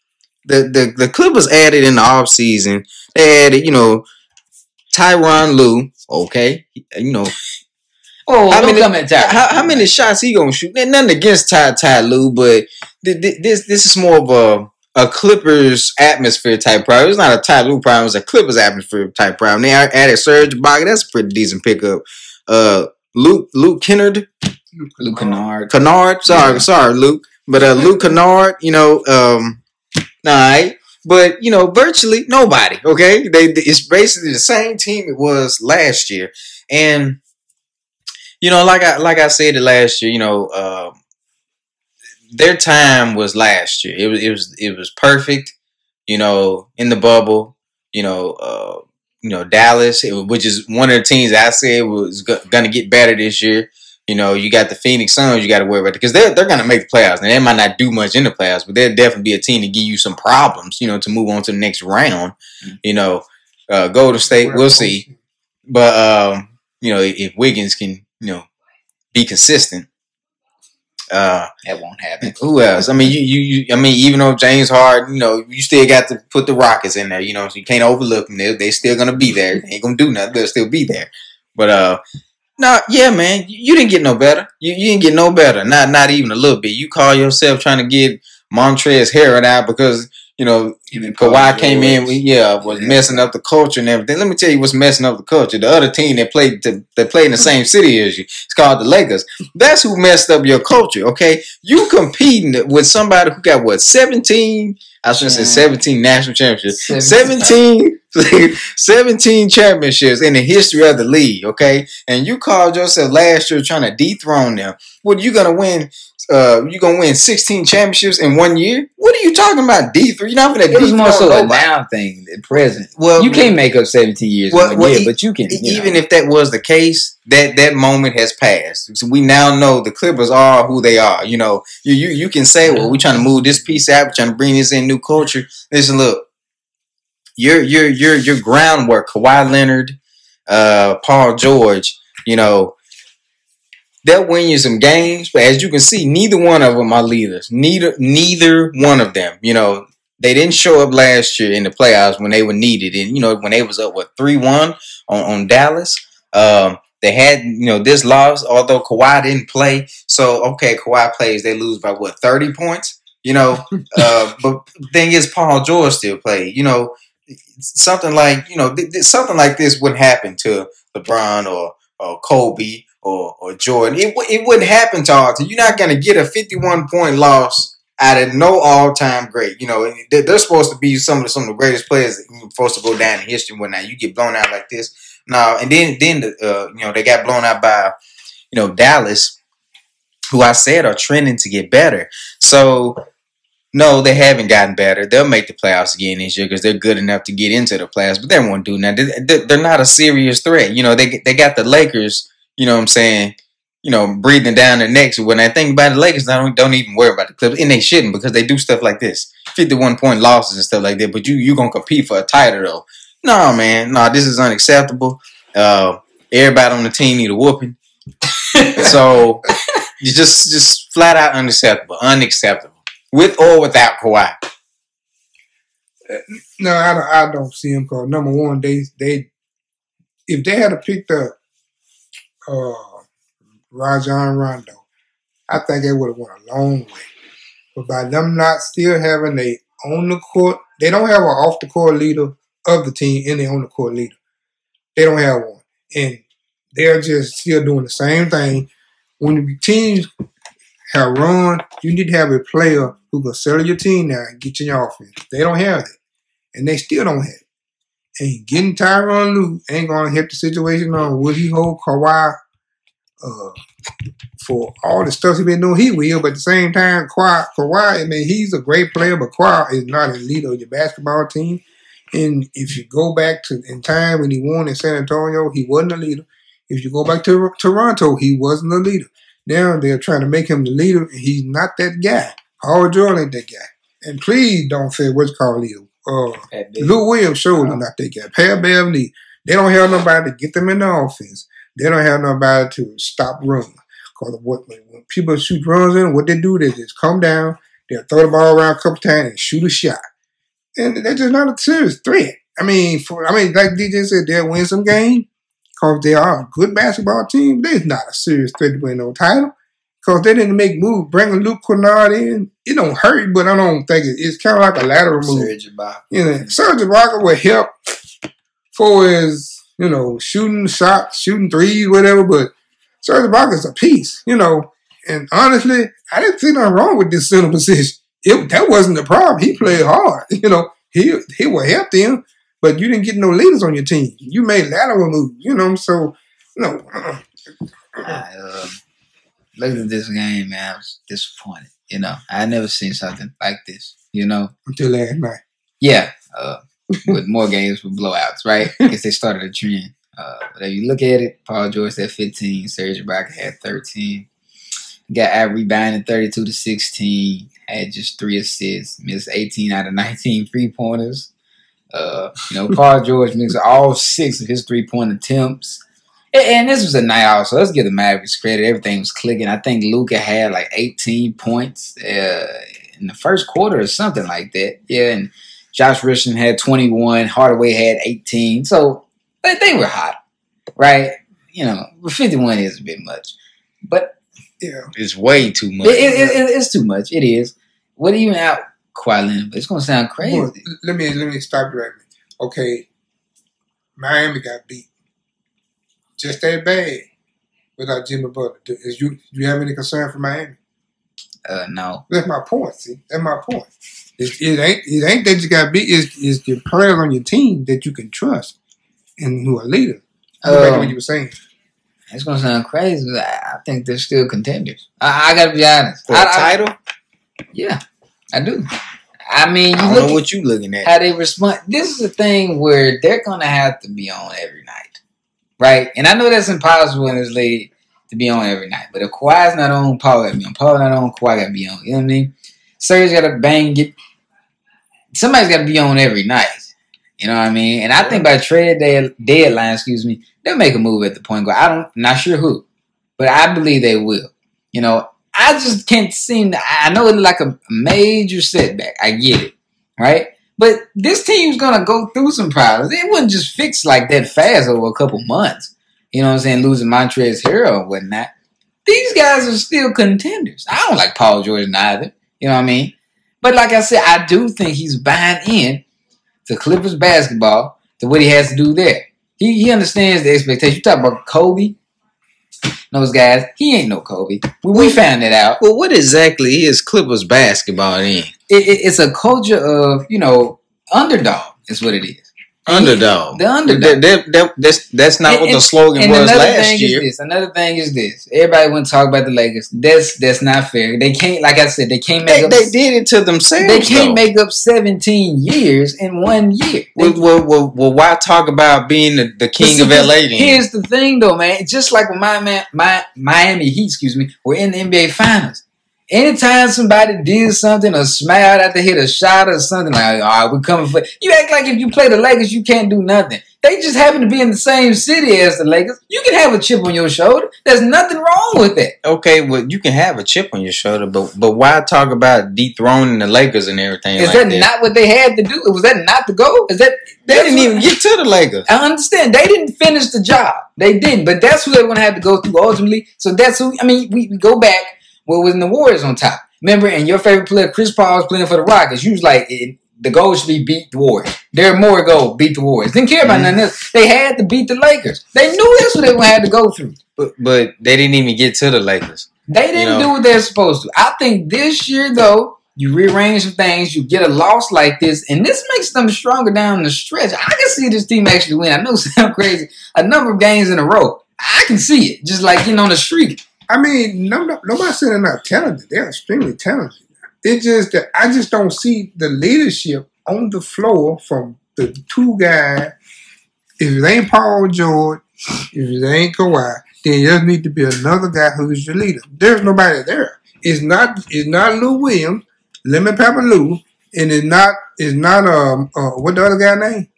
the, the, the Clippers added in the offseason, they added, you know, Tyronn Lue, okay, you know. Oh, how don't many, come at Ty. How, how many shots he gonna shoot? Nothing against Ty Ty Lue, but th- th- this this is more of a a Clippers atmosphere type problem. It's not a Ty Lue problem. It's a Clippers atmosphere type problem. They added Serge Ibaka. That's a pretty decent pickup. Uh, Luke Luke Kennard, Luke Kennard. Kennard. Sorry, yeah. sorry, Luke. But uh, Luke Kennard. You know, um, all right. But you know, virtually nobody. Okay, they it's basically the same team it was last year, and you know, like I like I said it last year. You know, uh, their time was last year. It was it was it was perfect. You know, in the bubble. You know, uh, you know Dallas, which is one of the teams I said was go- going to get better this year. You know, you got the Phoenix Suns you got to worry about because they're, they're going to make the playoffs. And they might not do much in the playoffs, but they'll definitely be a team to give you some problems, you know, to move on to the next round. Mm-hmm. You know, uh, Golden State, we'll see. But, um, you know, if Wiggins can, you know, be consistent. Uh, that won't happen. Who else? I mean, you, you, you, I mean, even though James Harden, you know, you still got to put the Rockets in there, you know, so you can't overlook them. They're, they're still going to be there. They ain't going to do nothing. They'll still be there. But, uh, no, yeah, man, you didn't get no better. You, you didn't get no better. Not not even a little bit. You call yourself trying to get Montrezl Harrell out because, you know, even Kawhi came in, yeah, was yeah. messing up the culture and everything. Let me tell you what's messing up the culture. The other team that played to, that played in the same city as you, it's called the Lakers. That's who messed up your culture, okay? You competing with somebody who got, what, seventeen? I shouldn't say seventeen national championships. seventeen, seventeen championships in the history of the league, okay? And you called yourself last year trying to dethrone them. What, you going to win? Uh, you gonna win sixteen championships in one year? What are you talking about? D three? You're not gonna. It was more so a now thing, the present. Well, you can't make up seventeen years well, in one well, year, e- but you can. You even know. if that was the case, that that moment has passed. So we now know the Clippers are who they are. You know, you you you can say, well, we're trying to move this piece out, we're trying to bring this in new culture. Listen, look, your your your your groundwork, Kawhi Leonard, uh, Paul George, you know. They'll win you some games, but as you can see, neither one of them are leaders. Neither, neither one of them. You know, they didn't show up last year in the playoffs when they were needed, and you know when they was up what three one on on Dallas. Um, they had you know this loss, although Kawhi didn't play. So okay, Kawhi plays, they lose by what thirty points. You know, uh, but the thing is, Paul George still played. You know, something like you know th- th- something like this wouldn't happen to LeBron or or Kobe. Or, or Jordan, it it wouldn't happen to all. You're not gonna get a fifty-one point loss out of no all time great. You know they're, they're supposed to be some of the, some of the greatest players that are supposed to go down in history. When now you get blown out like this, now and then then the, uh, you know they got blown out by you know Dallas, who I said are trending to get better. So no, they haven't gotten better. They'll make the playoffs again this year because they're good enough to get into the playoffs, but they won't do nothing. They're not a serious threat. You know they they got the Lakers. You know what I'm saying? You know, breathing down their necks. When I think about the Lakers, I don't, don't even worry about the Clippers. And they shouldn't because they do stuff like this. fifty-one point losses and stuff like that. But you, you're going to compete for a title, though. No, man. No, this is unacceptable. Uh, everybody on the team need a whooping. So, you just just flat out unacceptable. Unacceptable. With or without Kawhi. No, I don't, I don't see him because, number one, they, they if they had picked up Uh, Rajon Rondo, I think they would have went a long way. But by them not still having a on the court, they don't have an off the court leader of the team and they on the court leader. They don't have one. And they're just still doing the same thing. When the teams have run, you need to have a player who can settle your team now and get you in your offense. They don't have that. And they still don't have it. And getting Tyronn Lue ain't going to help the situation on will he hold Kawhi uh, for all the stuff he's been doing. He will, but at the same time, Kawhi, Kawhi, I mean, he's a great player, but Kawhi is not a leader of your basketball team. And if you go back to in time when he won in San Antonio, he wasn't a leader. If you go back to Toronto, he wasn't a leader. Now they're trying to make him the leader, and he's not that guy. Paul George ain't that guy. And please don't say what's called leader. Uh, Lou Williams showed them not that guy. Pat Bev Lee. They don't have nobody to get them in the offense. They don't have nobody to stop runs. Because what, when people shoot runs in, what they do, they just come down, they'll throw the ball around a couple times and shoot a shot. and they're just not a serious threat. I mean, for I mean, like D J said, they'll win some games because they are a good basketball team. They're not a serious threat to win no title because they didn't make moves. Bringing Luke Kennard in, it don't hurt, but I don't think it, it's kind of like a lateral move. Serge Ibaka. You know, Serge Ibaka will help for his, you know, shooting shots, shooting threes, whatever. But Serge Ibaka is a piece, you know. And honestly, I didn't see nothing wrong with this center position. It, that wasn't the problem. He played hard, you know. He he will help them, but you didn't get no leaders on your team. You made lateral moves, you know. So, no. Uh, I, uh, looked at this game, man. I was disappointed. You know, I had never seen something like this. You know, until last night. Yeah, uh, with more games with blowouts, right? I guess they started a trend. Uh, but if you look at it, Paul George had fifteen, Serge Ibaka had thirteen. Got out rebounded thirty-two to sixteen. Had just three assists. Missed eighteen out of nineteen three pointers. Uh, you know, Paul George missed all six of his three point attempts. And, and this was a night off, so let's give the Mavericks credit. Everything was clicking. I think Luka had like eighteen points uh, in the first quarter or something like that. Yeah, and Josh Richardson had twenty-one. Hardaway had eighteen. So they, they were hot, right? You know, fifty-one is a bit much, but. Yeah, it's way too much. It, it, it, it's too much. It is. What even out Kawhi Leonard? It's gonna sound crazy. Well, let me let me stop you right now. Okay, Miami got beat just that bad without Jimmy Butler. Is you do you have any concern for Miami? Uh, no. That's my point. See, that's my point. It, it ain't it ain't that you got beat. It's, it's the players on your team that you can trust and who are leaders. Go back to Um, what you were saying. It's gonna sound crazy, but I, I think they're still contenders. I, I gotta be honest. For I, a title? I, yeah, I do. I mean, you I don't look know at what you looking at. how they respond. This is a thing where they're gonna have to be on every night, right? And I know that's impossible in this league to be on every night. But if Kawhi's not on, Paul gotta be on. Paul not on, Kawhi gotta be on. You know what I mean? Serge gotta bang. Get somebody's gotta be on every night. You know what I mean? And I think by trade day, deadline, excuse me, they'll make a move at the point guard. I don't, not sure who, but I believe they will. You know, I just can't seem to, I know it's like a major setback. I get it, right? But this team's going to go through some problems. It wouldn't just fix like that fast over a couple months. You know what I'm saying? Losing Montrezl Harrell and whatnot. These guys are still contenders. I don't like Paul George neither. You know what I mean? But like I said, I do think he's buying in to Clippers basketball, to what he has to do there. He he understands the expectation. You talk about Kobe, those guys. He ain't no Kobe. We, we found that out. Well, what exactly is Clippers basketball in? It, it, it's a culture of, you know, underdog is what it is. Underdog. The underdog. That, that, that, that's, that's not And- what the and- slogan and was another last thing year. Is this. Another thing is this. Everybody want to talk about the Lakers. That's that's not fair. They can't, like I said, they can't make They, up. they did it to themselves. They can't though. make up seventeen years in one year. Well, They- well, well, well, why talk about being the, the king of L A then? Here's the thing, though, man. Just like when my, man, my Miami Heat, excuse me, were in the N B A Finals. Anytime somebody did something or smiled after hit a shot or something, like, all right, we're coming for you. Act like if you play the Lakers, you can't do nothing. They just happen to be in the same city as the Lakers. You can have a chip on your shoulder. There's nothing wrong with that. Okay, well, you can have a chip on your shoulder, but but why talk about dethroning the Lakers and everything Is like that, that? not what they had to do? Was that not the goal? Is that They didn't even get to the Lakers. I understand. They didn't finish the job. They didn't. But that's who they're going to have to go through ultimately. So that's who, I mean, we, we go back. Well, when the Warriors on top. Remember, and your favorite player, Chris Paul, was playing for the Rockets. You was like, it, the goal should be beat the Warriors. There more goal, beat the Warriors. Didn't care about Mm-hmm. nothing else. They had to beat the Lakers. They knew that's what they were going to have to go through. But but they didn't even get to the Lakers. They didn't You know. do what they're supposed to. I think this year, though, you rearrange some things, you get a loss like this, and this makes them stronger down the stretch. I can see this team actually win. I know it sounds crazy. A number of games in a row. I can see it. Just like, you know, on the streak. I mean, no, no, nobody said they're not talented. They're extremely talented. It's just that I just don't see the leadership on the floor from the two guys. If it ain't Paul George, if it ain't Kawhi, then there need to be another guy who's your leader. There's nobody there. It's not. It's not Lou Williams, Lemon Pepper Lou, and it's not. It's not um. Uh, what the other guy name?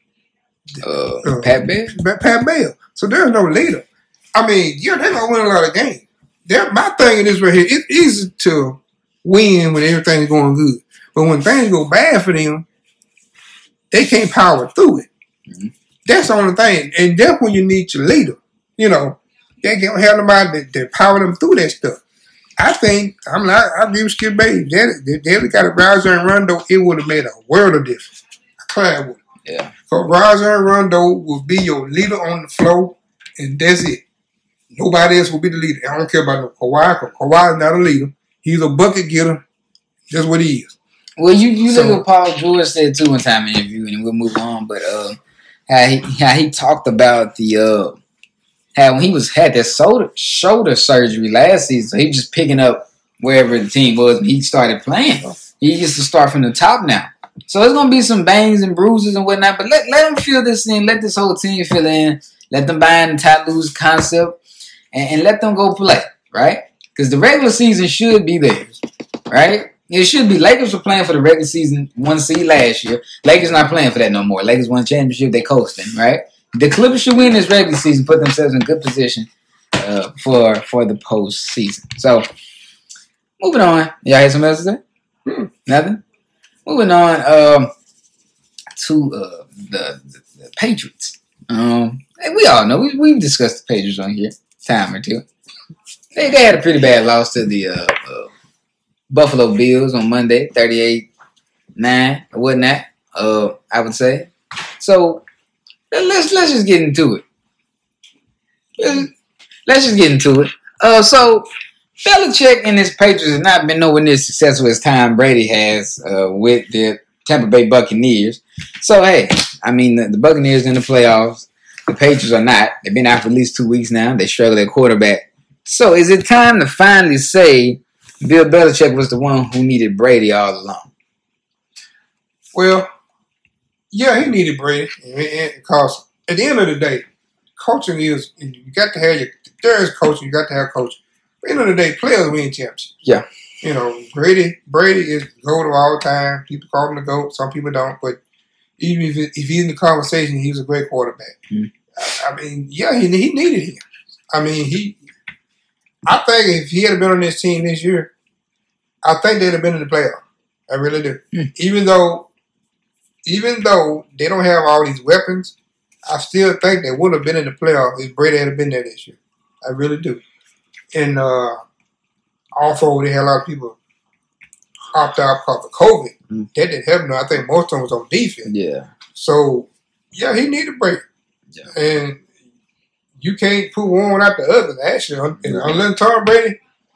Uh, Uh, Pat Bear? Pat Pat Bell. So there's no leader. I mean, yeah, they're gonna win a lot of games. They're, my thing is right here. It's easy to win when everything's going good, but when things go bad for them, they can't power through it. Mm-hmm. That's the only thing. And that's when you need your leader. You know, they can't have nobody that, that power them through that stuff. I think, I'm not, I agree with Skip Bayless. If they ever got a Roger and Rondo, it would have made a world of difference. Clyde would. Yeah. Because Roger and Rondo will be your leader on the floor, and that's it. Nobody else will be the leader. I don't care about no Kawhi, because Kawhi is not a leader. He's a bucket getter. That's what he is. Well, you, you So- look what Paul George said too one time in an interview, and we'll move on. But uh, how he how he talked about the uh, how when he was had that shoulder shoulder surgery last season, so he was just picking up wherever the team was, and he started playing. He used to start from the top now. So there's gonna be some bangs and bruises and whatnot, but let let them feel this in. Let this whole team feel in. Let them buy in the Ty Lue concept, and, and let them go play, right? Because the regular season should be theirs, right? It should be. Lakers were playing for the regular season one seed last year. Lakers not playing for that no more. Lakers won championship. They coasting, right? The Clippers should win this regular season, put themselves in good position uh, for for the postseason. So, moving on. Y'all had something else to say? Hmm. Nothing? Moving on um, to uh, the, the, the Patriots. Um, and we all know, we, we've discussed the Patriots on here time or two. They, they had a pretty bad loss to the uh, uh, Buffalo Bills on Monday, thirty-eight nine or whatnot, uh, I would say. So, let's let's just get into it. Let's, let's just get into it. Uh, so, Belichick and his Patriots have not been nowhere near as successful as Tom Brady has uh, with the Tampa Bay Buccaneers. So, hey, I mean, the, the Buccaneers in the playoffs. The Patriots are not. They've been out for at least two weeks now. They struggle at quarterback. So, is it time to finally say Bill Belichick was the one who needed Brady all along? Well, yeah, he needed Brady. Because at the end of the day, coaching is, you got to have your, there is coaching, you got to have coaching. At the end of the day, players win championships. Yeah. You know, Brady Brady is the GOAT of all time. People call him the GOAT. Some people don't. But even if, it, if he's in the conversation, he was a great quarterback. Mm. I, I mean, yeah, he, he needed him. I mean, he. I think if he had been on this team this year, I think they'd have been in the playoff. I really do. Mm. Even though, even though they don't have all these weapons, I still think they would have been in the playoff if Brady had been there this year. I really do. And uh, also, they had a lot of people opt out because of COVID. Mm. That didn't help them. I think most of them was on defense. Yeah. So, yeah, he needed Brady. Yeah. And you can't put one without the other. Actually, un- unless Tom Brady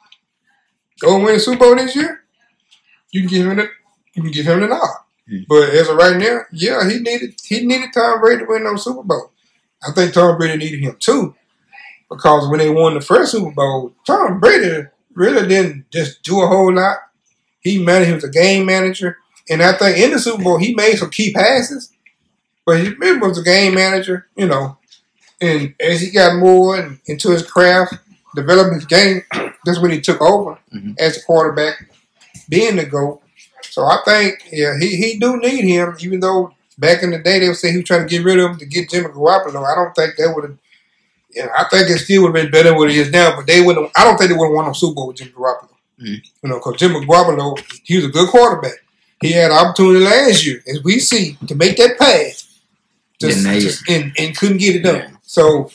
go win the Super Bowl this year, you can give him the you can give him the nod. Mm. But as of right now, yeah, he needed he needed Tom Brady to win those Super Bowl. I think Tom Brady needed him too, because when they won the first Super Bowl, Tom Brady really didn't just do a whole lot. He managed. He was a game manager, and I think in the Super Bowl he made some key passes. But he really was a game manager, you know. And as he got more in, into his craft, developing his game, that's when he took over Mm-hmm. as a quarterback, being the GOAT. So I think, yeah, he, he do need him, even though back in the day they would say he was trying to get rid of him to get Jimmy Garoppolo. I don't think that would have, yeah, I think it still would have been better than what it is now, but they wouldn't, I don't think they would have won a Super Bowl with Jimmy Garoppolo. Mm-hmm. You know, because Jimmy Garoppolo, he was a good quarterback. He had an opportunity last year, as we see, to make that pass. Just, Didn't just, and, and couldn't get it done. Yeah. So,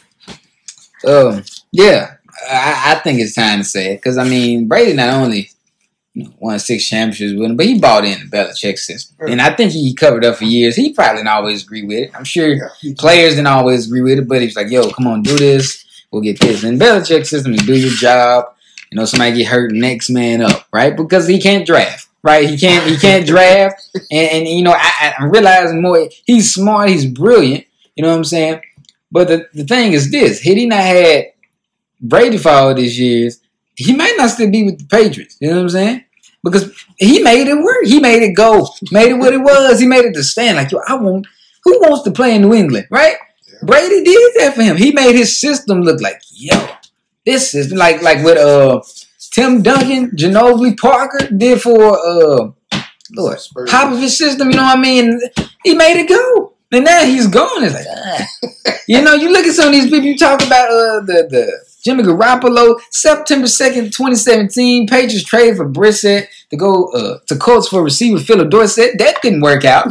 Um, yeah, I, I think it's time to say it because I mean Brady not only you know, won six championships with him, but he bought in the Belichick system, Yeah. and I think he covered up for years. He probably didn't always agree with it. I'm sure yeah, he- players didn't always agree with it, but he was like, "Yo, come on, do this. We'll get this." And Belichick system is do your job. You know, somebody get hurt, next man up, right? Because he can't draft. Right, he can't. He can't draft, and, and you know, I, I'm realizing more. He's smart. He's brilliant. You know what I'm saying? But the, the thing is this: had he not had Brady for all these years, he might not still be with the Patriots. You know what I'm saying? Because he made it work. He made it go. Made it what it was. He made it to stand. Like, yo, I want. Who wants to play in New England? Right? Yeah. Brady did that for him. He made his system look like, yo, this is like like what uh Tim Duncan, Ginobili Parker did for uh Lord Spurs. Popovich system. You know what I mean? He made it go. And now he's gone. It's like, ah. You know, you look at some of these people, you talk about uh, the, the Jimmy Garoppolo, September second, twenty seventeen, Patriots trade for Brissett to go uh, to Colts for receiver Philip Dorsett. That didn't work out.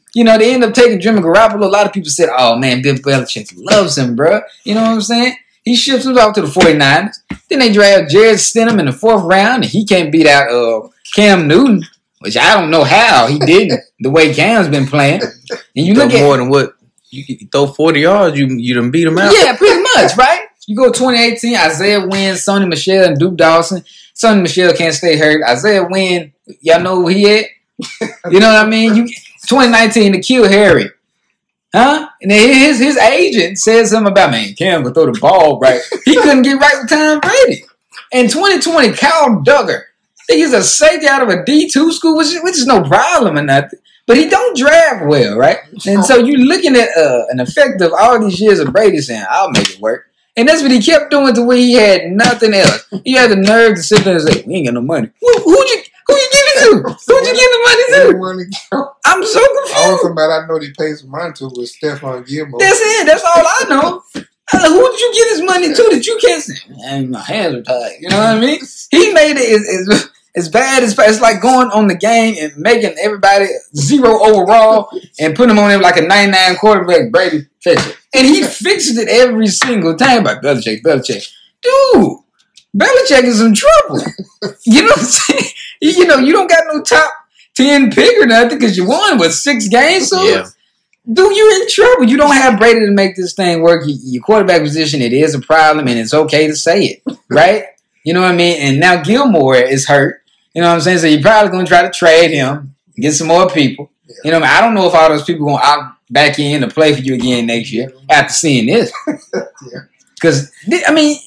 You know, they end up taking Jimmy Garoppolo. A lot of people said, oh, man, Bill Belichick loves him, bro. You know what I'm saying? He ships him off to the 49ers. Then they draft Jared Stidham in the fourth round, and he can't beat out uh, Cam Newton, which I don't know how he didn't, the way Cam's been playing. And you Throw look at more than what you can throw forty yards, you you done beat him out. Yeah, pretty much, right? You go twenty eighteen, Isaiah Wynn, Sonny Michel, and Duke Dawson. Sonny Michel can't stay hurt. Isaiah Wynn, y'all know who he at? You know what I mean? You twenty nineteen, N'Keal Harry. Huh? And then his his agent says something about, man, Cam could throw the ball right. He couldn't get right with Tom Brady. In twenty twenty, Kyle Duggar. He's a safety out of a D two school, which is, which is no problem or nothing. But he don't draft well, right? And so you're looking at uh, an effect of all these years of Brady saying, I'll make it work. And that's what he kept doing to where he had nothing else. He had the nerve to sit there and say, we ain't got no money. Who, who'd you who you give it to? Who'd you give the money to? I'm so confused. All somebody I know they paid some money to was Stephon Gilmore. That's it. That's all I know. I like, who did you give this money to that you can't say? Man, my hands are tied. You know what I mean? He made it as, as, as bad as it's like going on the game and making everybody zero overall and putting them on him like a ninety-nine quarterback. Brady fixed it. And he fixed it every single time by Belichick, Belichick. Dude, Belichick is in trouble. You know what I'm saying? You know, you don't got no top ten pick or nothing because you won with six games. So, Yeah. dude, you're in trouble. You don't have Brady to make this thing work. Your quarterback position, it is a problem, and it's okay to say it, right? You know what I mean? And now Gilmore is hurt. You know what I'm saying? So you're probably going to try to trade him, get some more people. Yeah. You know what I mean? I don't know if all those people going to out back in to play for you again next year after seeing this. Because, yeah. I mean,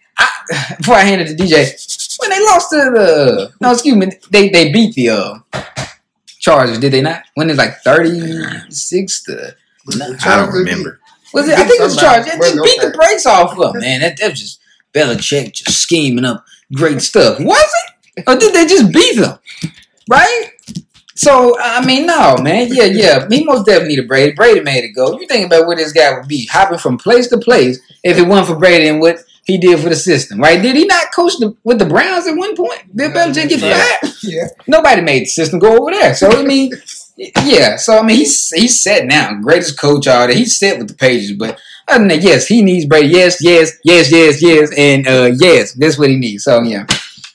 I, before I hand it to D J, when they lost to the, no, excuse me, they, they beat the uh, Chargers, did they not? When it's like thirty-six to, I don't remember. was it? I think it was Chargers. It just beat the brakes off of them, man. That, that was just Belichick just scheming up great stuff. Was it? Or did they just beat them? Right? So, I mean, no, man. Yeah, yeah. He most definitely needed Brady. Brady made it go. You think about where this guy would be, hopping from place to place if it wasn't for Brady and what he did for the system, right? Did he not coach the, with the Browns at one point? Bill Belichick get fired? Yeah. Nobody made the system go over there. So, I mean, yeah. So, I mean, he's he's set now. Greatest coach out there. He's set with the pages. But other than that, yes, he needs Brady. Yes, yes, yes, yes, yes. And uh, yes, that's what he needs. So, yeah.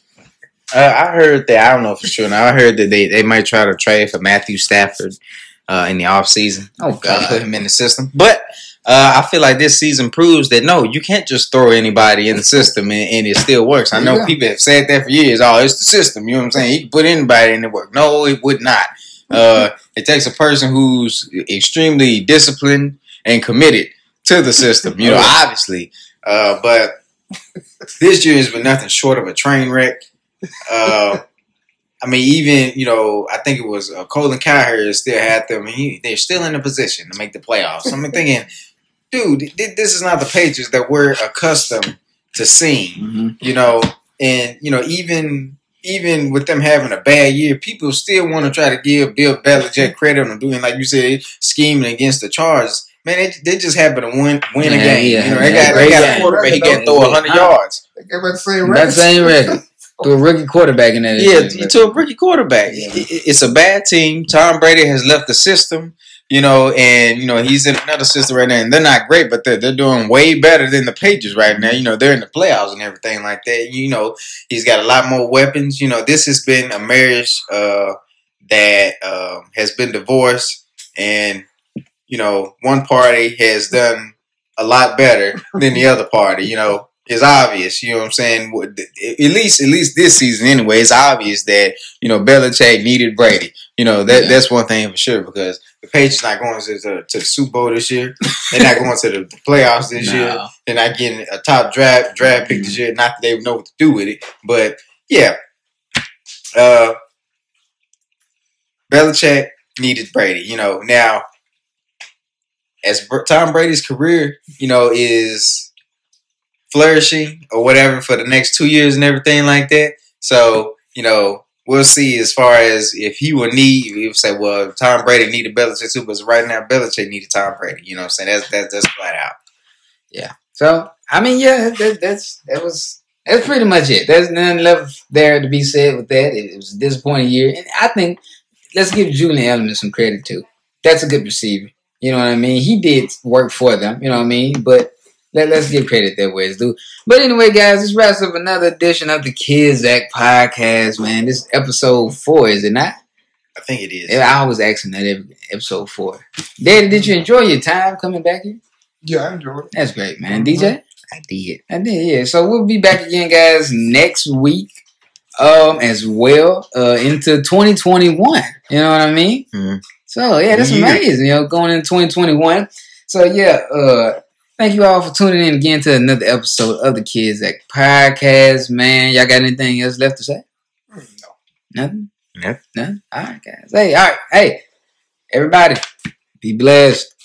Uh, I heard that, I don't know for sure now, I heard that they, they might try to trade for Matthew Stafford uh, in the offseason. Oh, God. Uh, put him in the system. But uh, I feel like this season proves that, no, you can't just throw anybody in the system and, and it still works. I know Yeah. people have said that for years. Oh, it's the system. You know what I'm saying? You can put anybody in the work. No, it would not. Uh, it takes a person who's extremely disciplined and committed to the system, you know, obviously. Uh, but this year has been nothing short of a train wreck. Uh, I mean, even, you know, I think it was uh, Colin Cowherd still had them. And he, they're still in a position to make the playoffs. I'm thinking, dude, th- this is not the Patriots that we're accustomed to seeing, Mm-hmm. you know. And, you know, even even with them having a bad year, people still want to try to give Bill Belichick credit on doing, like you said, scheming against the Chargers. Man, they, they just happen to win win a Yeah, game. yeah, you know, they yeah. got, they got Great a quarterback. He game. can throw one hundred yards. They got about the same That record. same record. To a rookie quarterback in that. Yeah, to a rookie quarterback. Yeah. It- it- It's a bad team. Tom Brady has left the system, you know, and, you know, he's in another system right now. And they're not great, but they're, they're doing way better than the Patriots right now. You know, they're in the playoffs and everything like that. You know, he's got a lot more weapons. You know, this has been a marriage uh, that uh, has been divorced. And, you know, one party has done a lot better than the other party, you know. It's obvious, you know what I'm saying? At least, at least this season, anyway, it's obvious that, you know, Belichick needed Brady. You know, that Yeah. that's one thing for sure, because the Patriots not going to, to, to the Super Bowl this year. They're not going to the, the playoffs this No. year. They're not getting a top draft draft pick this year. Not that they know what to do with it, but yeah, uh, Belichick needed Brady. You know, now as Br- Tom Brady's career, you know, is flourishing or whatever for the next two years and everything like that. So, you know, we'll see as far as if he will need, you say, well, Tom Brady needed Belichick too, but right now Belichick needed Tom Brady. You know what I'm saying? That's that's, that's flat out. Yeah. So I mean, yeah, that, that's that was that's pretty much it. There's nothing left there to be said with that. It, it was a disappointing year, and I think let's give Julian Edelman some credit too. that's a good receiver. You know what I mean? He did work for them. You know what I mean? But let, let's give credit that way it's due. But anyway, guys, this wraps up another edition of the Kids Act podcast, man. This is episode four, is it not? I think it is. Yeah, I always asking that every episode four. Daddy, did you enjoy your time coming back here? Yeah, I enjoyed it. That's great, man. Mhm. D J? I did. I did, yeah. So we'll be back again, guys, next week um, as well uh, into twenty twenty-one. You know what I mean? Mm-hmm. So, yeah, that's Yeah. amazing, you know, going into twenty twenty-one. So, yeah, uh, thank you all for tuning in again to another episode of the Kids Act podcast, man. Y'all got anything else left to say? No. Nothing? Nothing. Nothing? All right, guys. Hey, all right. Hey, everybody, be blessed.